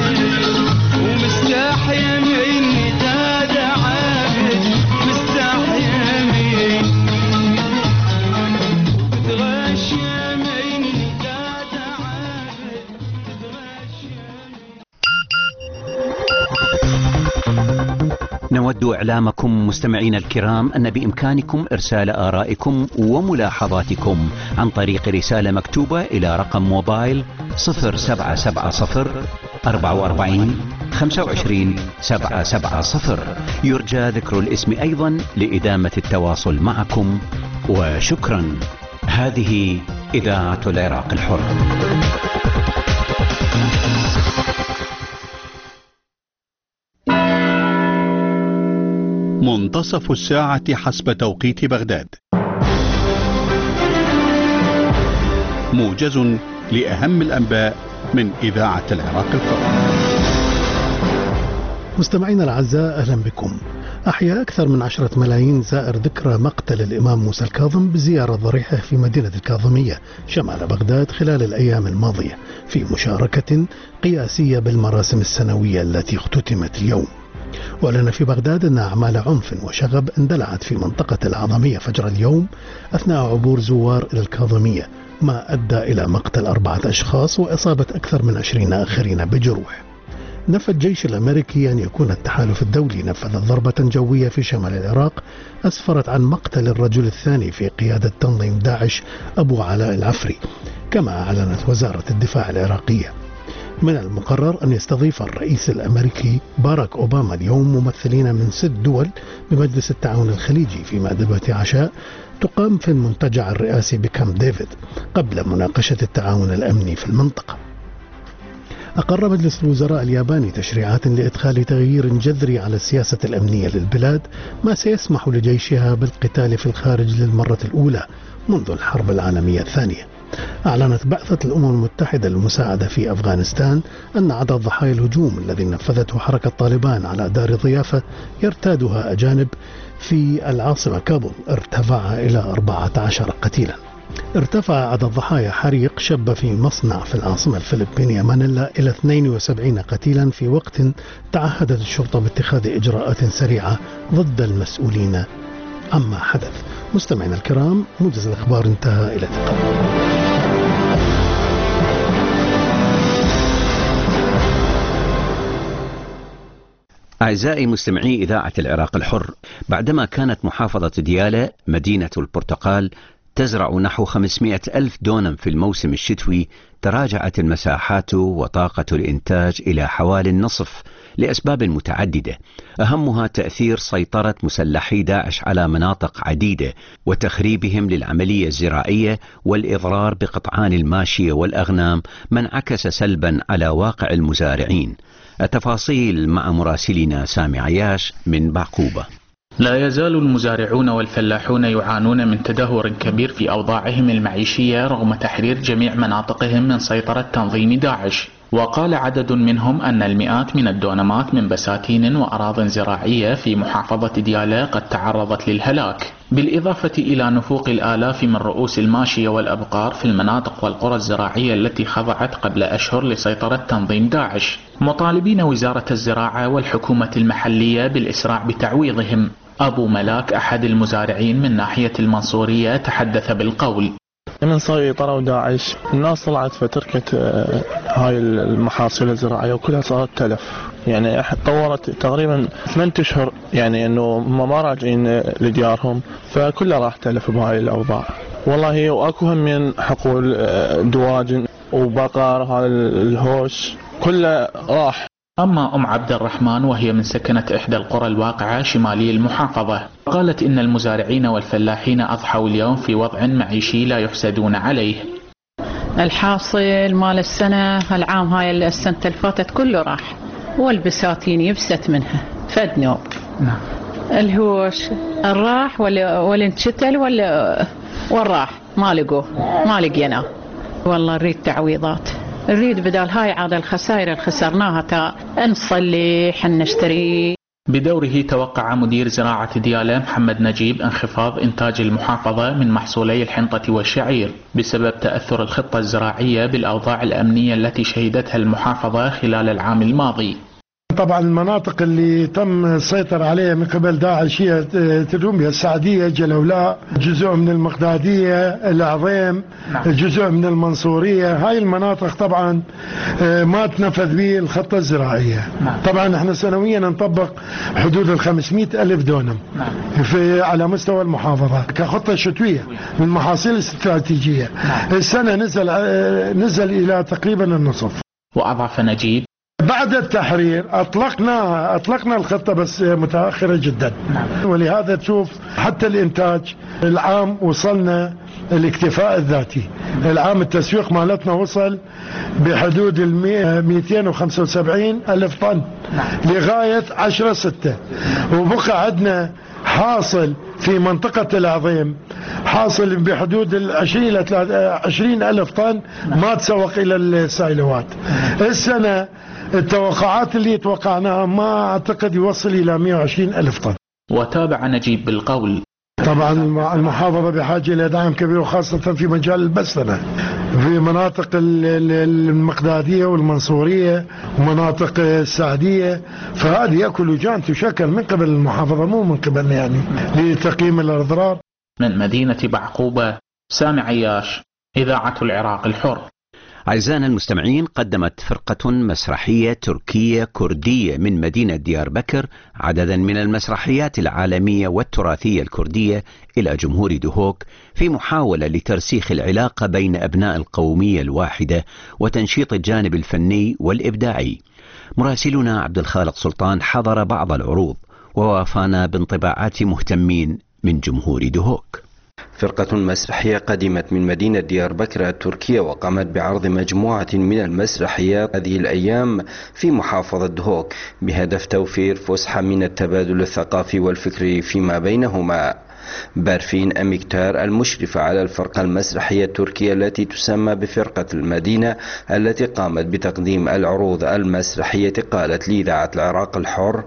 نود إعلامكم مستمعينا الكرام أن بإمكانكم إرسال آرائكم وملاحظاتكم عن طريق رسالة مكتوبة إلى رقم موبايل صفر سبعة سبعة صفر أربعة وأربعين خمسة وعشرين سبعة سبعة صفر. يرجى ذكر الاسم أيضا لإدامة التواصل معكم، وشكرا. هذه إذاعة العراق الحر. منتصف الساعة حسب توقيت بغداد. موجز لأهم الأنباء من إذاعة العراق الحر. مستمعينا الأعزاء، أهلا بكم. أحيا أكثر من عشرة ملايين زائر ذكرى مقتل الإمام موسى الكاظم بزيارة ضريحة في مدينة الكاظمية شمال بغداد خلال الأيام الماضية في مشاركة قياسية بالمراسم السنوية التي اختتمت اليوم. ولنا في بغداد أن أعمال عنف وشغب اندلعت في منطقة العظمية فجر اليوم أثناء عبور زوار إلى الكاظمية، ما أدى إلى مقتل أربعة أشخاص وإصابة أكثر من عشرين آخرين بجروح. نفى الجيش الأمريكي أن يكون التحالف الدولي نفذ ضربة جوية في شمال العراق أسفرت عن مقتل الرجل الثاني في قيادة تنظيم داعش أبو علاء العفري، كما أعلنت وزارة الدفاع العراقية. من المقرر أن يستضيف الرئيس الأمريكي باراك أوباما اليوم ممثلين من ست دول بمجلس التعاون الخليجي في مائدة عشاء تقام في المنتجع الرئاسي بكامب ديفيد قبل مناقشة التعاون الأمني في المنطقة. أقر مجلس الوزراء الياباني تشريعات لإدخال تغيير جذري على السياسة الأمنية للبلاد، ما سيسمح لجيشها بالقتال في الخارج للمرة الأولى منذ الحرب العالمية الثانية. أعلنت بعثة الأمم المتحدة للمساعدة في أفغانستان أن عدد ضحايا الهجوم الذي نفذته حركة طالبان على دار ضيافة يرتادها أجانب في العاصمة كابول ارتفع إلى أربعة عشر قتيلا. ارتفع عدد ضحايا حريق شب في مصنع في العاصمة الفلبينية مانيلا إلى اثنين وسبعين قتيلا، في وقت تعهدت الشرطة باتخاذ إجراءات سريعة ضد المسؤولين عما حدث. مستمعينا الكرام، موجز الأخبار انتهى إلى اللقاء. أعزائي مستمعي إذاعة العراق الحر، بعدما كانت محافظة ديالى مدينة البرتقال تزرع نحو خمسمائة ألف دونم في الموسم الشتوي، تراجعت المساحات وطاقة الإنتاج إلى حوالي النصف لأسباب متعددة، أهمها تأثير سيطرة مسلحي داعش على مناطق عديدة وتخريبهم للعملية الزراعية والإضرار بقطعان الماشية والأغنام، ما انعكس سلبا على واقع المزارعين. التفاصيل مع مراسلنا سامي عياش من بعقوبة. لا يزال المزارعون والفلاحون يعانون من تدهور كبير في أوضاعهم المعيشية رغم تحرير جميع مناطقهم من سيطرة تنظيم داعش. وقال عدد منهم أن المئات من الدونمات من بساتين وأراضٍ زراعية في محافظة ديالى قد تعرضت للهلاك، بالإضافة إلى نفوق الآلاف من رؤوس الماشية والأبقار في المناطق والقرى الزراعية التي خضعت قبل أشهر لسيطرة تنظيم داعش، مطالبين وزارة الزراعة والحكومة المحلية بالإسراع بتعويضهم. أبو ملاك أحد المزارعين من ناحية المنصورية تحدث بالقول: من سيطروا داعش الناس طلعت فتركت هاي المحاصيل الزراعية وكلها صارت تلف، يعني طورت تقريبا ثمانية أشهر، يعني أنه ما راجعين لديارهم، فكلها راح تلف بهاي الأوضاع. والله وأكو هم من حقول دواجن وبقر، هذا الهوش كله راح. أما أم عبد الرحمن وهي من سكنة إحدى القرى الواقعة شمالي المحافظة، قالت إن المزارعين والفلاحين أضحوا اليوم في وضع معيشي لا يحسدون عليه. الحاصل مال السنة العام هاي السنة الفاتت كله راح، والبساتين يبست منها فد نوب. نعم. الهوش الراح ولا ولا انشتل ولا والراح ما لقوه ما لقينا. والله نريد تعويضات، نريد بدال هاي عاد الخسائر اللي خسرناها تا نصلح نشتري. بدوره توقع مدير زراعة ديالى محمد نجيب انخفاض إنتاج المحافظة من محصولي الحنطة والشعير بسبب تأثر الخطة الزراعية بالأوضاع الأمنية التي شهدتها المحافظة خلال العام الماضي. طبعا المناطق اللي تم السيطرة عليها من قبل داعش هي تدوم بها السعدية، جلولاء، جزء من المقدادية، العظيم، جزء من المنصورية. هاي المناطق طبعا ما تنفذ به الخطة الزراعية. طبعا احنا سنويا نطبق حدود ال خمسمئة ألف دونم في على مستوى المحافظة كخطة شتوية من محاصيل استراتيجية. السنة نزل نزل إلى تقريبا النصف. وأضاف نجيب: بعد التحرير أطلقنا أطلقنا الخطة بس متأخرة جدا، ولهذا تشوف حتى الإنتاج العام وصلنا الاكتفاء الذاتي. العام التسويق مالتنا وصل بحدود ال مئتين وخمسة وسبعين ألف طن لغاية عشرة ستة، وبقى عندنا حاصل في منطقة العظيم حاصل بحدود العشرين إلى عشرين ألف طن ما تسوق إلى السايلوات. السنة التوقعات اللي توقعناها ما أعتقد يوصل إلى مئة وعشرين ألف طن. وتابع نجيب بالقول: طبعا المحافظة بحاجة إلى دعم كبير، وخاصة في مجال البسنة في مناطق المقدادية والمنصورية ومناطق السعدية. فهذه أكل لجان تشكل من قبل المحافظة مو من قبلنا يعني لتقييم الأضرار. من مدينة بعقوبة، سامي عياش، إذاعة العراق الحر. أعزائنا المستمعين، قدمت فرقة مسرحية تركية كردية من مدينة ديار بكر عددا من المسرحيات العالمية والتراثية الكردية إلى جمهور دهوك في محاولة لترسيخ العلاقة بين أبناء القومية الواحدة وتنشيط الجانب الفني والإبداعي. مراسلنا عبد الخالق سلطان حضر بعض العروض ووافانا بانطباعات مهتمين من جمهور دهوك. فرقة مسرحية قدمت من مدينة ديار بكر التركية وقامت بعرض مجموعة من المسرحيات هذه الأيام في محافظة دهوك بهدف توفير فسحة من التبادل الثقافي والفكري فيما بينهما. بارفين أميكتار المشرفة على الفرقة المسرحية التركية التي تسمى بفرقة المدينة التي قامت بتقديم العروض المسرحية قالت لإذاعة العراق الحر: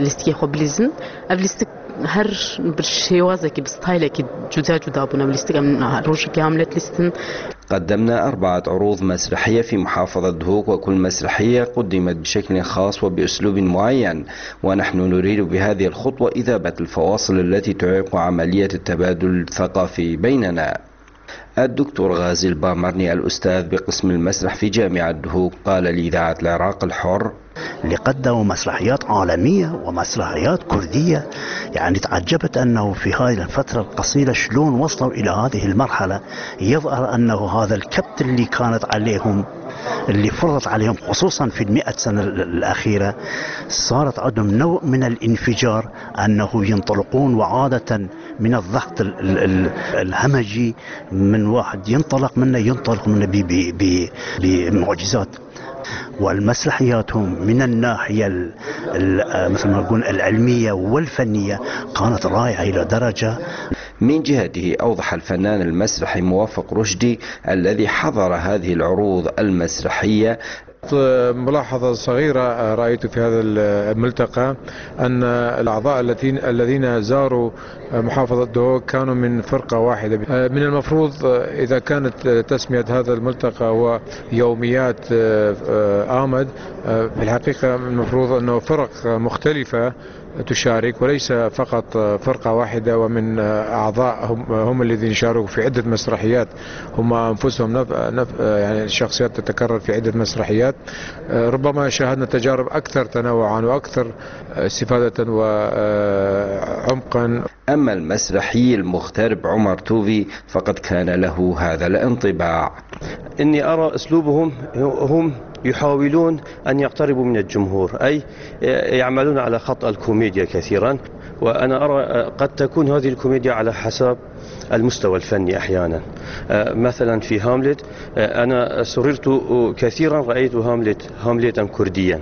her bir şehvazaki bir style'aki juda juda buna listem روج كاملة لستن. قدمنا أربعة عروض مسرحية في محافظة دهوك، وكل مسرحية قدمت بشكل خاص وبأسلوب معين، ونحن نريد بهذه الخطوة إذابة الفواصل التي تعيق عملية التبادل الثقافي بيننا. الدكتور غازي البامرني الأستاذ بقسم المسرح في جامعة دهوك قال لإذاعة العراق الحر: اللي قدموا مسرحيات عالمية ومسرحيات كردية، يعني تعجبت أنه في هذه الفترة القصيرة شلون وصلوا إلى هذه المرحلة. يظهر أنه هذا الكبت اللي كانت عليهم اللي فرضت عليهم خصوصا في المئة سنة الأخيرة صارت عندهم نوع من الانفجار، أنه ينطلقون وعادة من الضغط الهمجي من واحد ينطلق منه ينطلق منه بمعجزات. والمسرحياتهم من الناحية مثل ما نقول العلمية والفنية كانت رائعة إلى درجة. من جهته أوضح الفنان المسرحي موفق رشدي الذي حضر هذه العروض المسرحية: ملاحظة صغيرة رأيت في هذا الملتقى أن الأعضاء الذين زاروا محافظة دهوك كانوا من فرقة واحدة. من المفروض إذا كانت تسمية هذا الملتقى هو يوميات آمد، في الحقيقة المفروض أنه فرق مختلفة تشارك وليس فقط فرقة واحدة، ومن أعضاء هم, هم الذين شاركوا في عدة مسرحيات، هم أنفسهم نف... نف... يعني الشخصيات تتكرر في عدة مسرحيات. ربما شاهدنا تجارب أكثر تنوعا وأكثر استفادة وعمقا. أما المسرحي المغترب عمر توفي فقد كان له هذا الانطباع: إني أرى أسلوبهم هم يحاولون أن يقتربوا من الجمهور، أي يعملون على خط الكوميديا كثيرا، وأنا أرى قد تكون هذه الكوميديا على حسب المستوى الفني أحيانا. مثلا في هاملت أنا سررت كثيرا، رأيت هاملت هاملتا كرديا،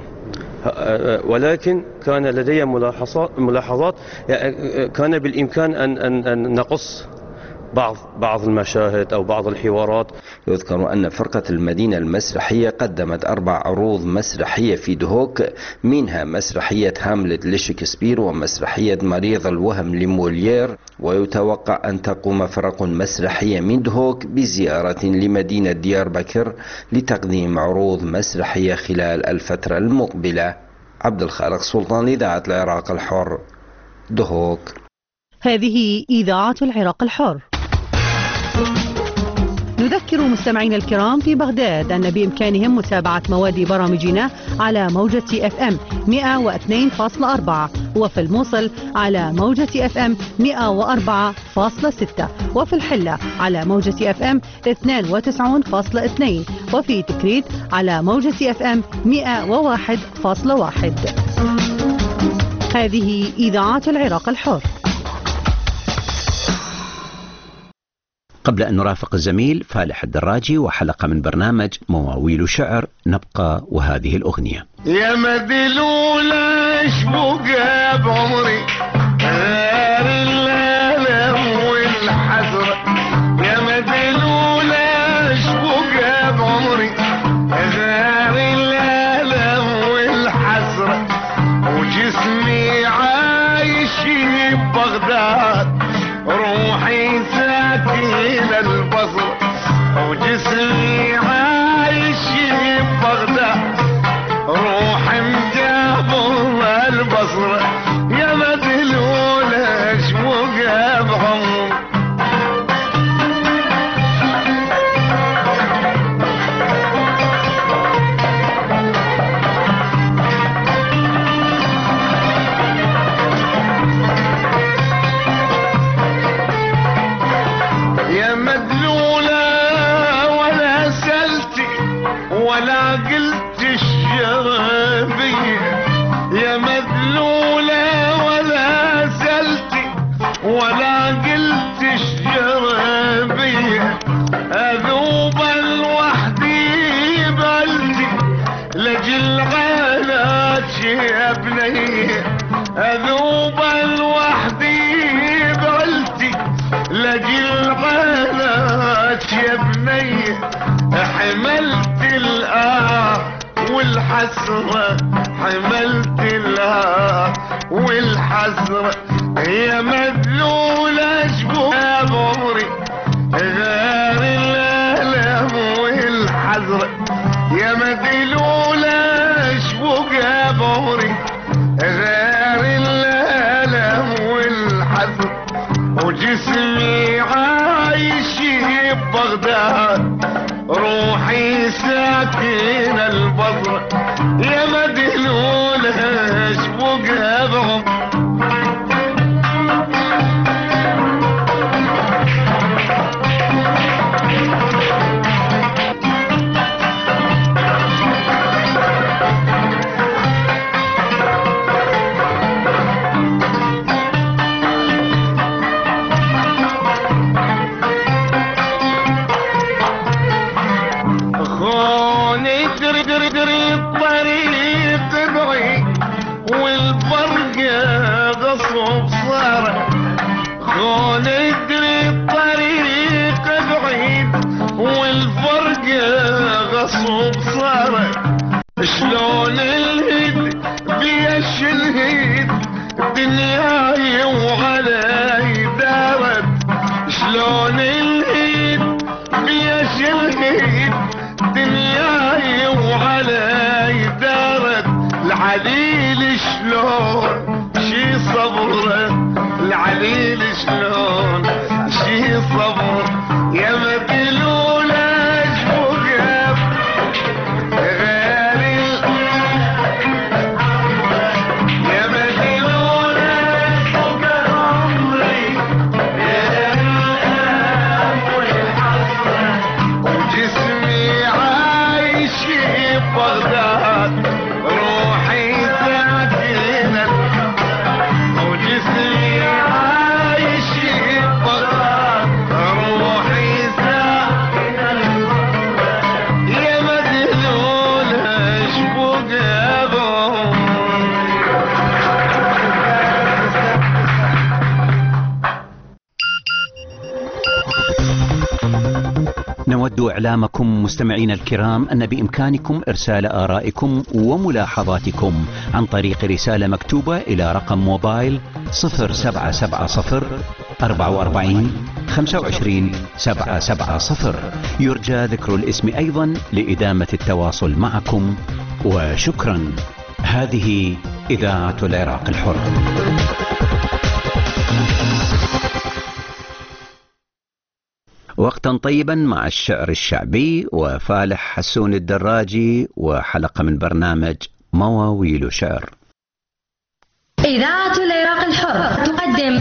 ولكن كان لدي ملاحظات ملاحظات كان بالإمكان أن أن أن نقص بعض بعض المشاهد أو بعض الحوارات. يذكر أن فرقة المدينة المسرحية قدمت أربع عروض مسرحية في دهوك، منها مسرحية هاملت لشكسبير ومسرحية مريض الوهم لموليير، ويتوقع أن تقوم فرق مسرحية من دهوك بزيارة لمدينة ديار بكر لتقديم عروض مسرحية خلال الفترة المقبلة. عبد الخالق سلطان، إذاعة العراق الحر، دهوك. هذه إذاعة العراق الحر. نذكر مستمعينا الكرام في بغداد أن بإمكانهم متابعة مواد برامجنا على موجة اف ام مئة واثنين فاصلة أربعة، وفي الموصل على موجة اف ام مئة وأربعة فاصلة ستة، وفي الحلة على موجة اف ام اثنين وتسعين فاصلة اثنين، وفي تكريت على موجة اف ام مئة وواحد فاصلة واحد. هذه إذاعة العراق الحر. قبل أن نرافق الزميل فالح الدراجي وحلقة من برنامج مواويل شعر، نبقى وهذه الأغنية. يا مدلولة شبوقة بعمري غير الألم والحسرة، يا مدلولة شبوقة بعمري غير الألم والحسرة، وجسمي عايش ببغداد روحي ساكن البصرة، وجسمي عايش ببغداد روحي مجابر البصرة، يا مدلولة شموقة بعمري. ولا قلت الشربية يا مدلولة، ولا سلتي ولا قلت الشربية، أذوب الوحدي بلدي لجل غلات يا بني، أذوب الوحدي بلدي لجل غلات يا بني، حملت الآه والحسرة حملت الآه والحسرة، يا مدلولة شبوقة بعمري غير الألم والحسرة، يا مدلولة شبوقة بعمري غير الألم والحسرة، وجسمي عايش ببغداد روحي ساكن البصرة، يا مدلولة شبوقة بعمري. خون ادري الطريق بعيد والفرق غصب صار، شلون الهد بيش الهد دنياي وعلي دارت، شلون الهد بيش الهد دنياي وعلي دارت، العليل شلون شي صبره العليل شلون شي صبر، يا مدلولة شبوقة غير يا مدلولة شبوقة عمري غير الألم والحسرة، وجسمي عايش ببغداد روحي ساكنة، وجسمي نود إعلامكم مستمعينا الكرام أن بإمكانكم إرسال آرائكم وملاحظاتكم عن طريق رسالة مكتوبة إلى رقم موبايل صفر سبعة سبعة صفر أربعة وأربعين خمسة وعشرين سبعة سبعة صفر. يرجى ذكر الاسم أيضا لإدامة التواصل معكم، وشكرا. هذه إذاعة العراق الحر. وقتا طيبا مع الشعر الشعبي وفالح حسون الدراجي وحلقة من برنامج مواويل شعر. إذاعة العراق الحر تقدم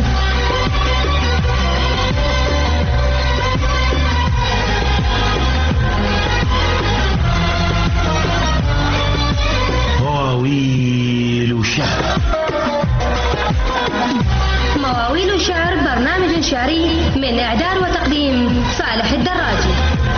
مواويل شعر. مواويل شعر برنامج شعري من إعداد وتقديم فالح الدراجي.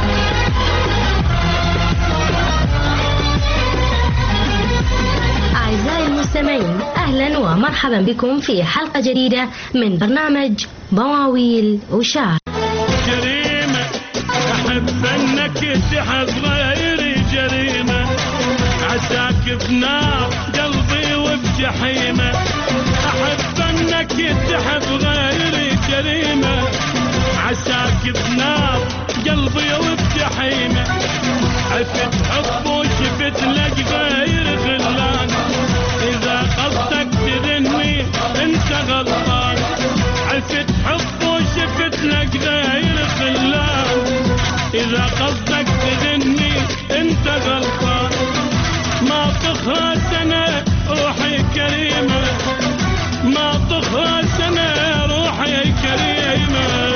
أعزائي المستمعين، أهلا ومرحبا بكم في حلقة جديدة من برنامج مواويل وشعر. جريمة أحب أنك تحب غيري، جريمة عساك في نار قلبي وبجحيمة. أحب أنك تحب غيري، جريمة عساك في نار قلبي وبجحيمة. عفت حب وشفت لك غير خلان، إذا قصدك تذني أنت غلطان. عفت حب وشفت لك غير خلان، إذا قصدك تذني أنت غلطان. ما تخرى سنة روحي كريمة، ما تخرى سنة روحي كريمة.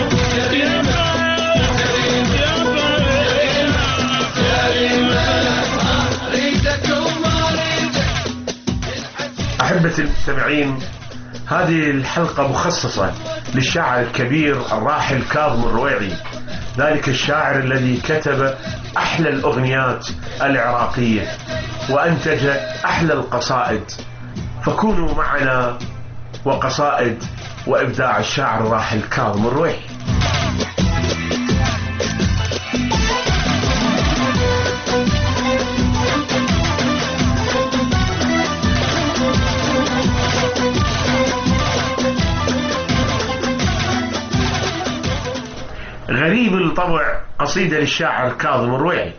أحبتي المستمعين، هذه الحلقة مخصصة للشاعر الكبير الراحل كاظم الرويعي، ذلك الشاعر الذي كتب أحلى الأغنيات العراقية وأنتج أحلى القصائد. فكونوا معنا وقصائد وإبداع الشاعر الراحل كاظم الرويعي. غريب الطبع، قصيدة للشاعر كاظم الرويعي.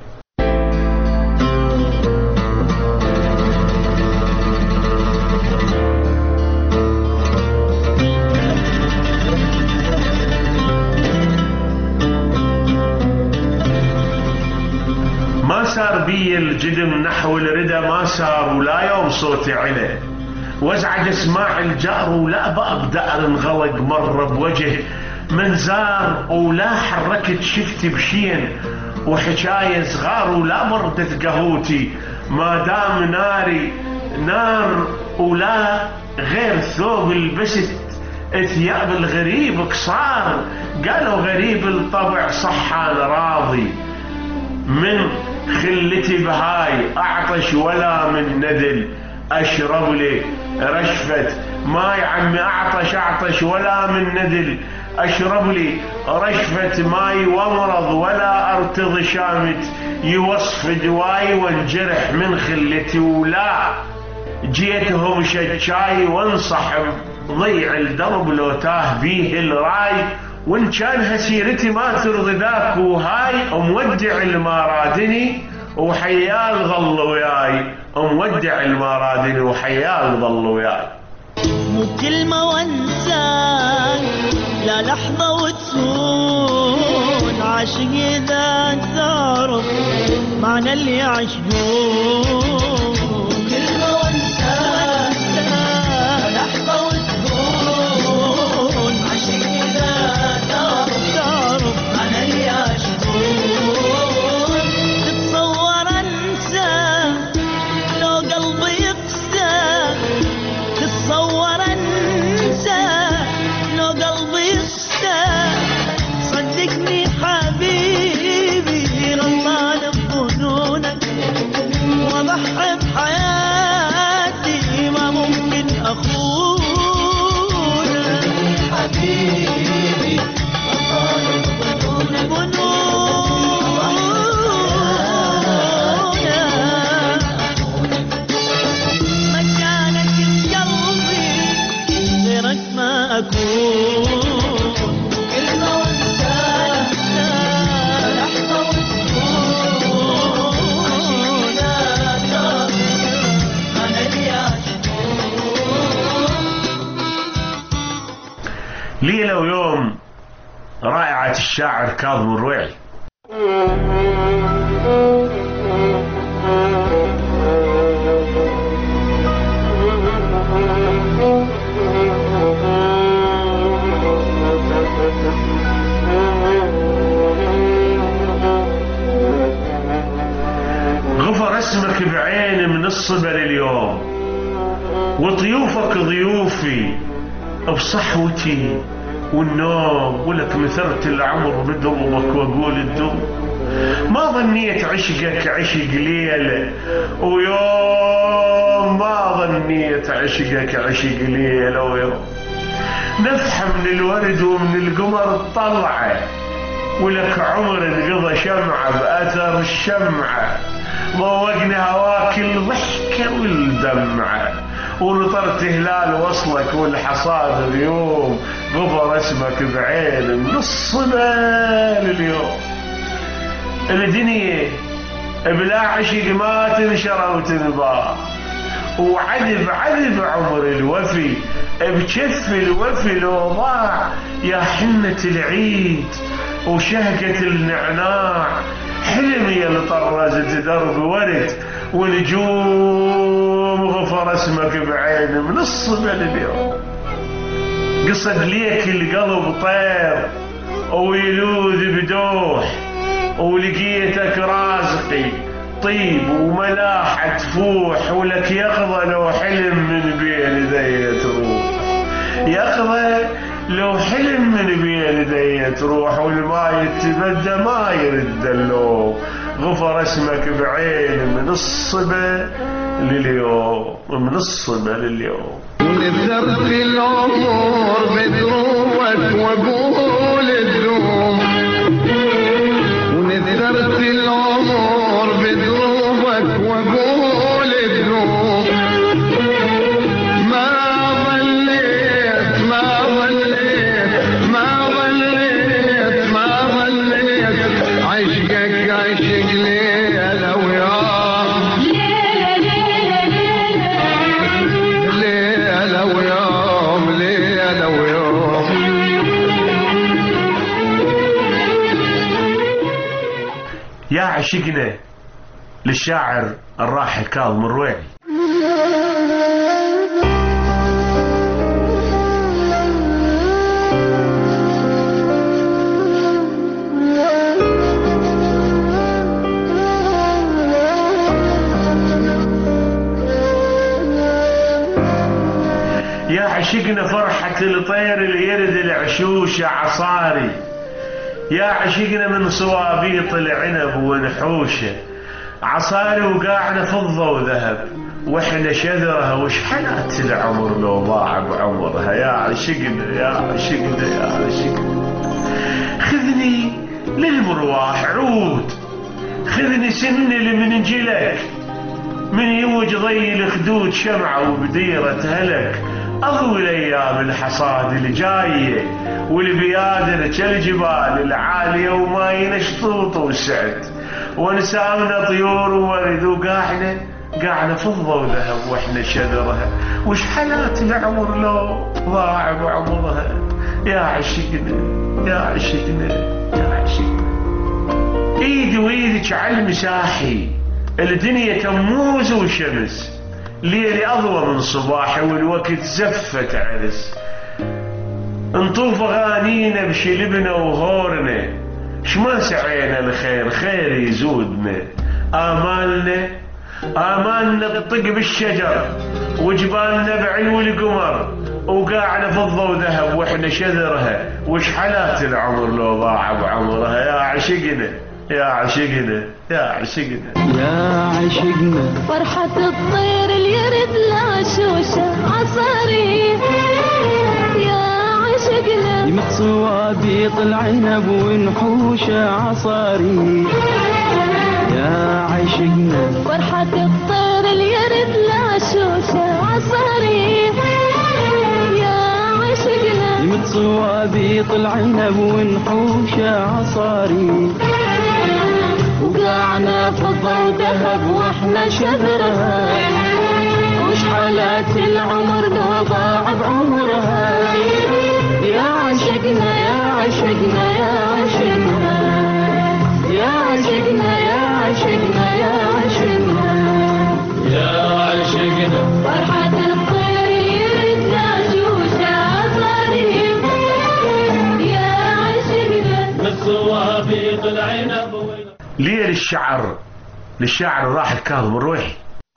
ما سار بي الجدم نحو الردى، ما سار ولا يوم صوتي عنا، وازعج اسماع الجار ولا بأبدأ انغلق مر بوجه من زار، ولا حركت شفتي بشين وحكاية صغار، ولا مردت قهوتي ما دام ناري نار، ولا غير ثوب لبست ثياب الغريب قصار. قالوا غريب الطبع صح انا راضي، من خلتي بهاي اعطش ولا من نذل اشرب لي رشفة ماي. عمي اعطش اعطش ولا من نذل اشرب لي رشفة ماي، وامرض ولا ارتضي شامت يوصف دواي، وانجرح من خلتي ولا جيتهم شجاي، وانصح ضيع الدرب لو تاه بيه الراي. وان كان هسيرتي ما ترضي ذاك وهاي، مودع المارادني وحيال ظل وياي، مودع المارادني وحيال ظل وياي. مو كلمة وانساك لا لحظة وتهون، عاشق إذا تعرف معنى اللي يعشقون. كلمة وانساك لا لحظة وتهون، عاشق إذا تعرف تعرف معنى اللي يعشقون. تتصور انسى لو قلبي يقسى، تتصور انسى لو قلبي يقسى. صدقني حبيبي رمضان بظنونك، واضحي بحياتي ما ممكن اخونك. حبيبي رمضان بظنونك، مكانك بقلبي غيرك ما اكون. كلمة وانساك لحظة وتكون، عشقنا انا اللي ليلة ويوم رائعة الشاعر كاظم الرويعي. غفر اسمك بعين من الصبا لليوم، وضيوفك ضيوفي بصحوتي والنوم، ولك مثرت العمر بدربك واقول الدوم. ما ظنيت عشقك عشق ليلة ويوم، ما ظنيت عشقك عشق ليلة ويوم. نفحة من الورد ومن القمر طلعه، ولك عمر انقضى شمعة بأثر الشمعة. ضوقنا هواك الضحكة والدمعة، ونطرت هلال وصلك والحصاد اليوم. غفر اسمك بعين من الصبا لليوم. الدنيا بلا عشق ما تنشر وتنباع، وعذب عذب عمر الوفي بجف الوفي لو ضاع. يا حنة العيد وشهقة النعناع، حلمي اللي طرزت درب ورد ونجوم. غفر اسمك بعين من الصبا لليوم. قصد ليك القلب طير ويلوذ بدوح، ولقيتك رازقي طيب وملاحة تفوح. ولك يقظة لو حلم من بين يدي تروح، يقظة لو حلم من بين يدي تروح. والماء يتبدى ما يرد اللوم. غفر اسمك بعين من الصبا لليوم، من الصبا لليوم. ونذرت العمر بدروك واقول الدوم، ونذرت العمر بدروك واقول الدوم. ما ظليت ما ظليت ما ظليت ما ظليت عشقك عشق ليلة ويوم، ليلة ويوم ليلة ويوم. يا عشقنا للشاعر الراحل كاظم الرويعي. يا عشقنا فرحة الطير اللي يرد العشوش عصاري. يا عشقنا من صوابيط العنب ونحوشه، عصاري وقاعنا فضة وذهب واحنا شذرها. وش حنات العمر لو ضاع بعمرها. يا عشقنا يا عشقنا يا عشقنا. خذني للمرواح عود، خذني سن لمنجلك، من يوج ضي الخدود شمعة وبديرة هلك. أضوي الأيام الحصاد الجاية والبيادر كالجبال العالية، وما ينشطوط وسعد ونسامنا طيور وورد. وقاعنا قاعنا فضة وذهب واحنا شذرها. وش حالات العمر لو ضاع بعمرها. يا عشقنا يا عشقنا يا عشقنا. ايدي وايدك على المساحي، الدنيا تموز وشمس. ليلي أضوى من صباحي والوقت زفت عرس. نطوف أغانينا بشلبنا وهورنا، شما سعينا الخير خير يزودنا. آمالنا آمالنا تطق بالشجر، وجبالنا بعلو القمر. وقاعنا فضة وذهب واحنا شذرها. وش حالات العمر لو ضاع بعمرها. يا عشقنا يا عشقنا يا عشقنا يا عشقنا. فرحة الطير اللي يرد العشوشة عصاري. يا عشقنا يمت صوابيط العنب ونحوشة عصاري. يا عشقنا. فرحة الطير اللي يرد العشوشة عصاري. يا عشقنا. يمت صوابيط العنب ونحوشة عصاري. وقعنا فضة وذهب واحنا شذرها. وش حالات العمر لو ضاع بعمرها. يا عشق ليل الشعر للشاعر الراحل كاظم الرويحي.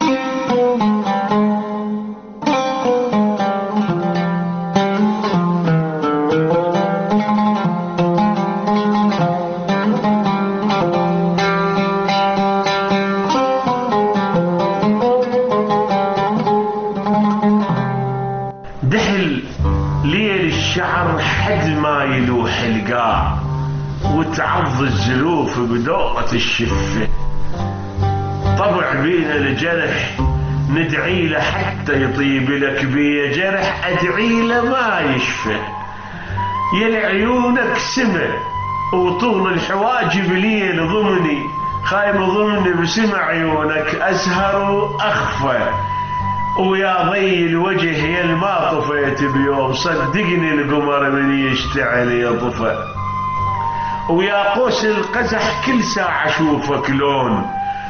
دحل ليل الشعر حد ما يلوح القاع وتعض الزلوف بدورة الشفة. طبع بينا الجرح ندعي له حتى يطيب لك بيه جرح ادعي له ما يشفى. يا عيونك سمع وطول الحواجب ليل ضمني خايم ضمني بسمع عيونك أسهر وأخفى. ويا ضي الوجه يا الما طفيت بيوم صدقني القمر من يشتعل يطفى. ويا قوس القزح كل ساعة اشوفك لون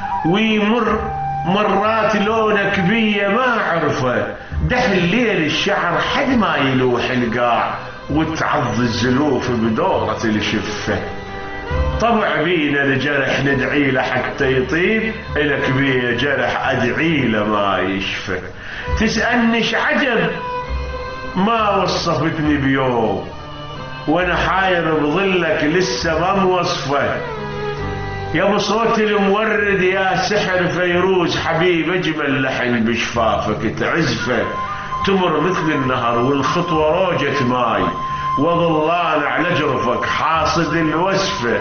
ويمر مرات لونك بيا ما عرفه. دحل ليل الشعر حد ما يلوح القاع وتعض الزلوف بدورة الشفة. طبع بينا الجرح ندعي له حتى يطيب إلك بيه جرح أدعي له ما يشفى. تسألنيش عجب ما وصفتني بيوم وانا حاير بظلك لسه ما موصفه. يا بصوت المورد يا سحر فيروز حبيب اجمل لحن بشفافك تعزفه. تمر مثل النهر والخطوة روجة ماي وظلان على جرفك حاصد الوسفة.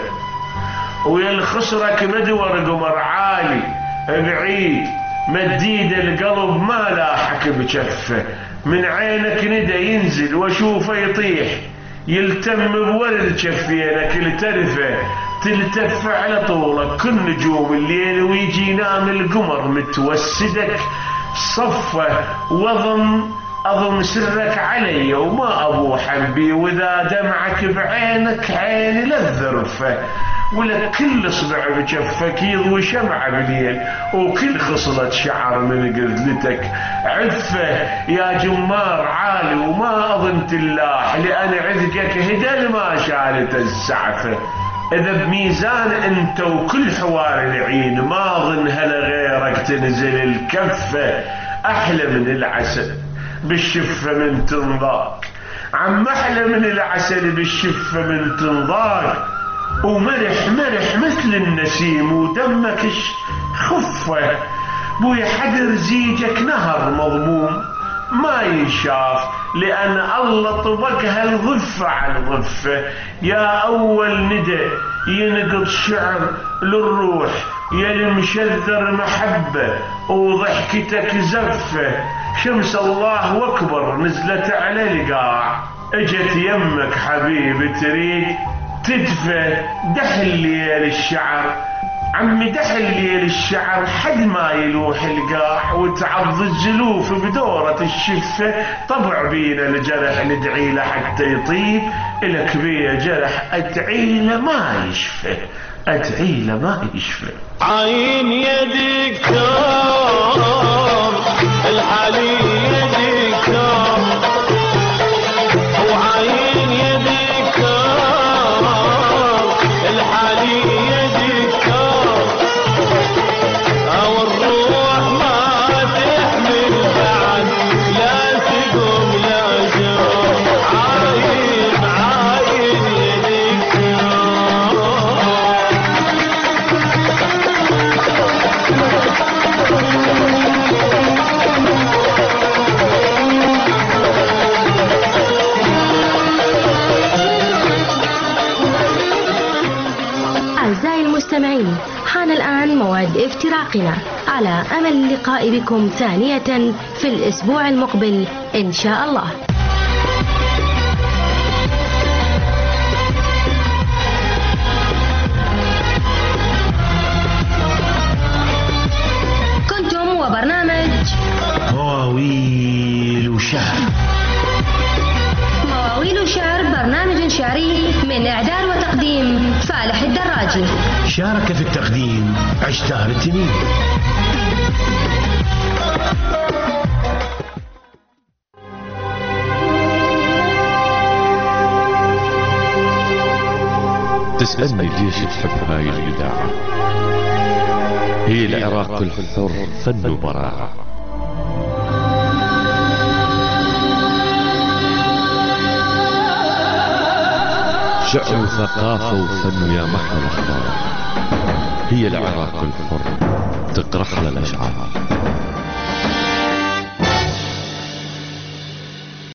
ويا الخصرك مدور قمر عالي بعيد مديد القلب ما لاحك بجفه. من عينك ندى ينزل واشوفه يطيح يلتم بورد شفينك الترفه. تلتف على طولك كل نجوم الليل ويجي ينام القمر متوسدك صفه. واظن اظن سرك علي وما ابوح بي واذا دمعك بعينك عيني للذرفه. ولك كل اصبع بجفك يضوي شمعة بليل وكل خصلة شعر من قردلتك عفة. يا جمار عالي وما اظن تلاح لان عذقك هدل ما شالت السعفة. اذا بميزان انت وكل حوار العين ما اظن هلا غيرك تنزل الكفة. احلى من العسل بالشفة من تنضاق عم احلى من العسل بالشفة من تنضاق. ومرح مرح مثل النسيم ودمك خفة. بوي حدر زيجك نهر مضموم ما ينشاف لأن الله طبقها الضفة على الضفة. يا أول ندى ينقض شعر للروح يا المشذر محبة وضحكتك زفة. شمس الله واكبر نزلت على القاع اجت يمك حبيب تريد تدفى. دحل ليل الشعر عمي دحل ليل الشعر حد ما يلوح القاع وتعض الزلوف بدورة الشفة. طبع بينا الجرح ندعي له حتى يطيب إلك بيه جرح أدعي له ما يشفى. أدعي له ما يشفى. عين يا دكتور الحالي يا دكتور وعين يا دكتور الحالي يا دكتور. او الروح ما تحمل بعد لا تقوم لا جور. عاين عاين يا دكتور. أعزائي المستمعين حان الآن موعد افتراقنا على أمل اللقاء بكم ثانية في الأسبوع المقبل إن شاء الله. كنتم وبرنامج مواويل وشعر. مواويل وشعر برنامج شعري من إعداد وتقديم فالح الدراجي. شارك في التقديم عشتار التنين. تسألني ليش تحب هاي الإذاعة؟ هي العراق الحر فن وبراعة. شعر وثقافة وفن يا محلى الأخبار. هي العراق الحر تقرح للأشعار.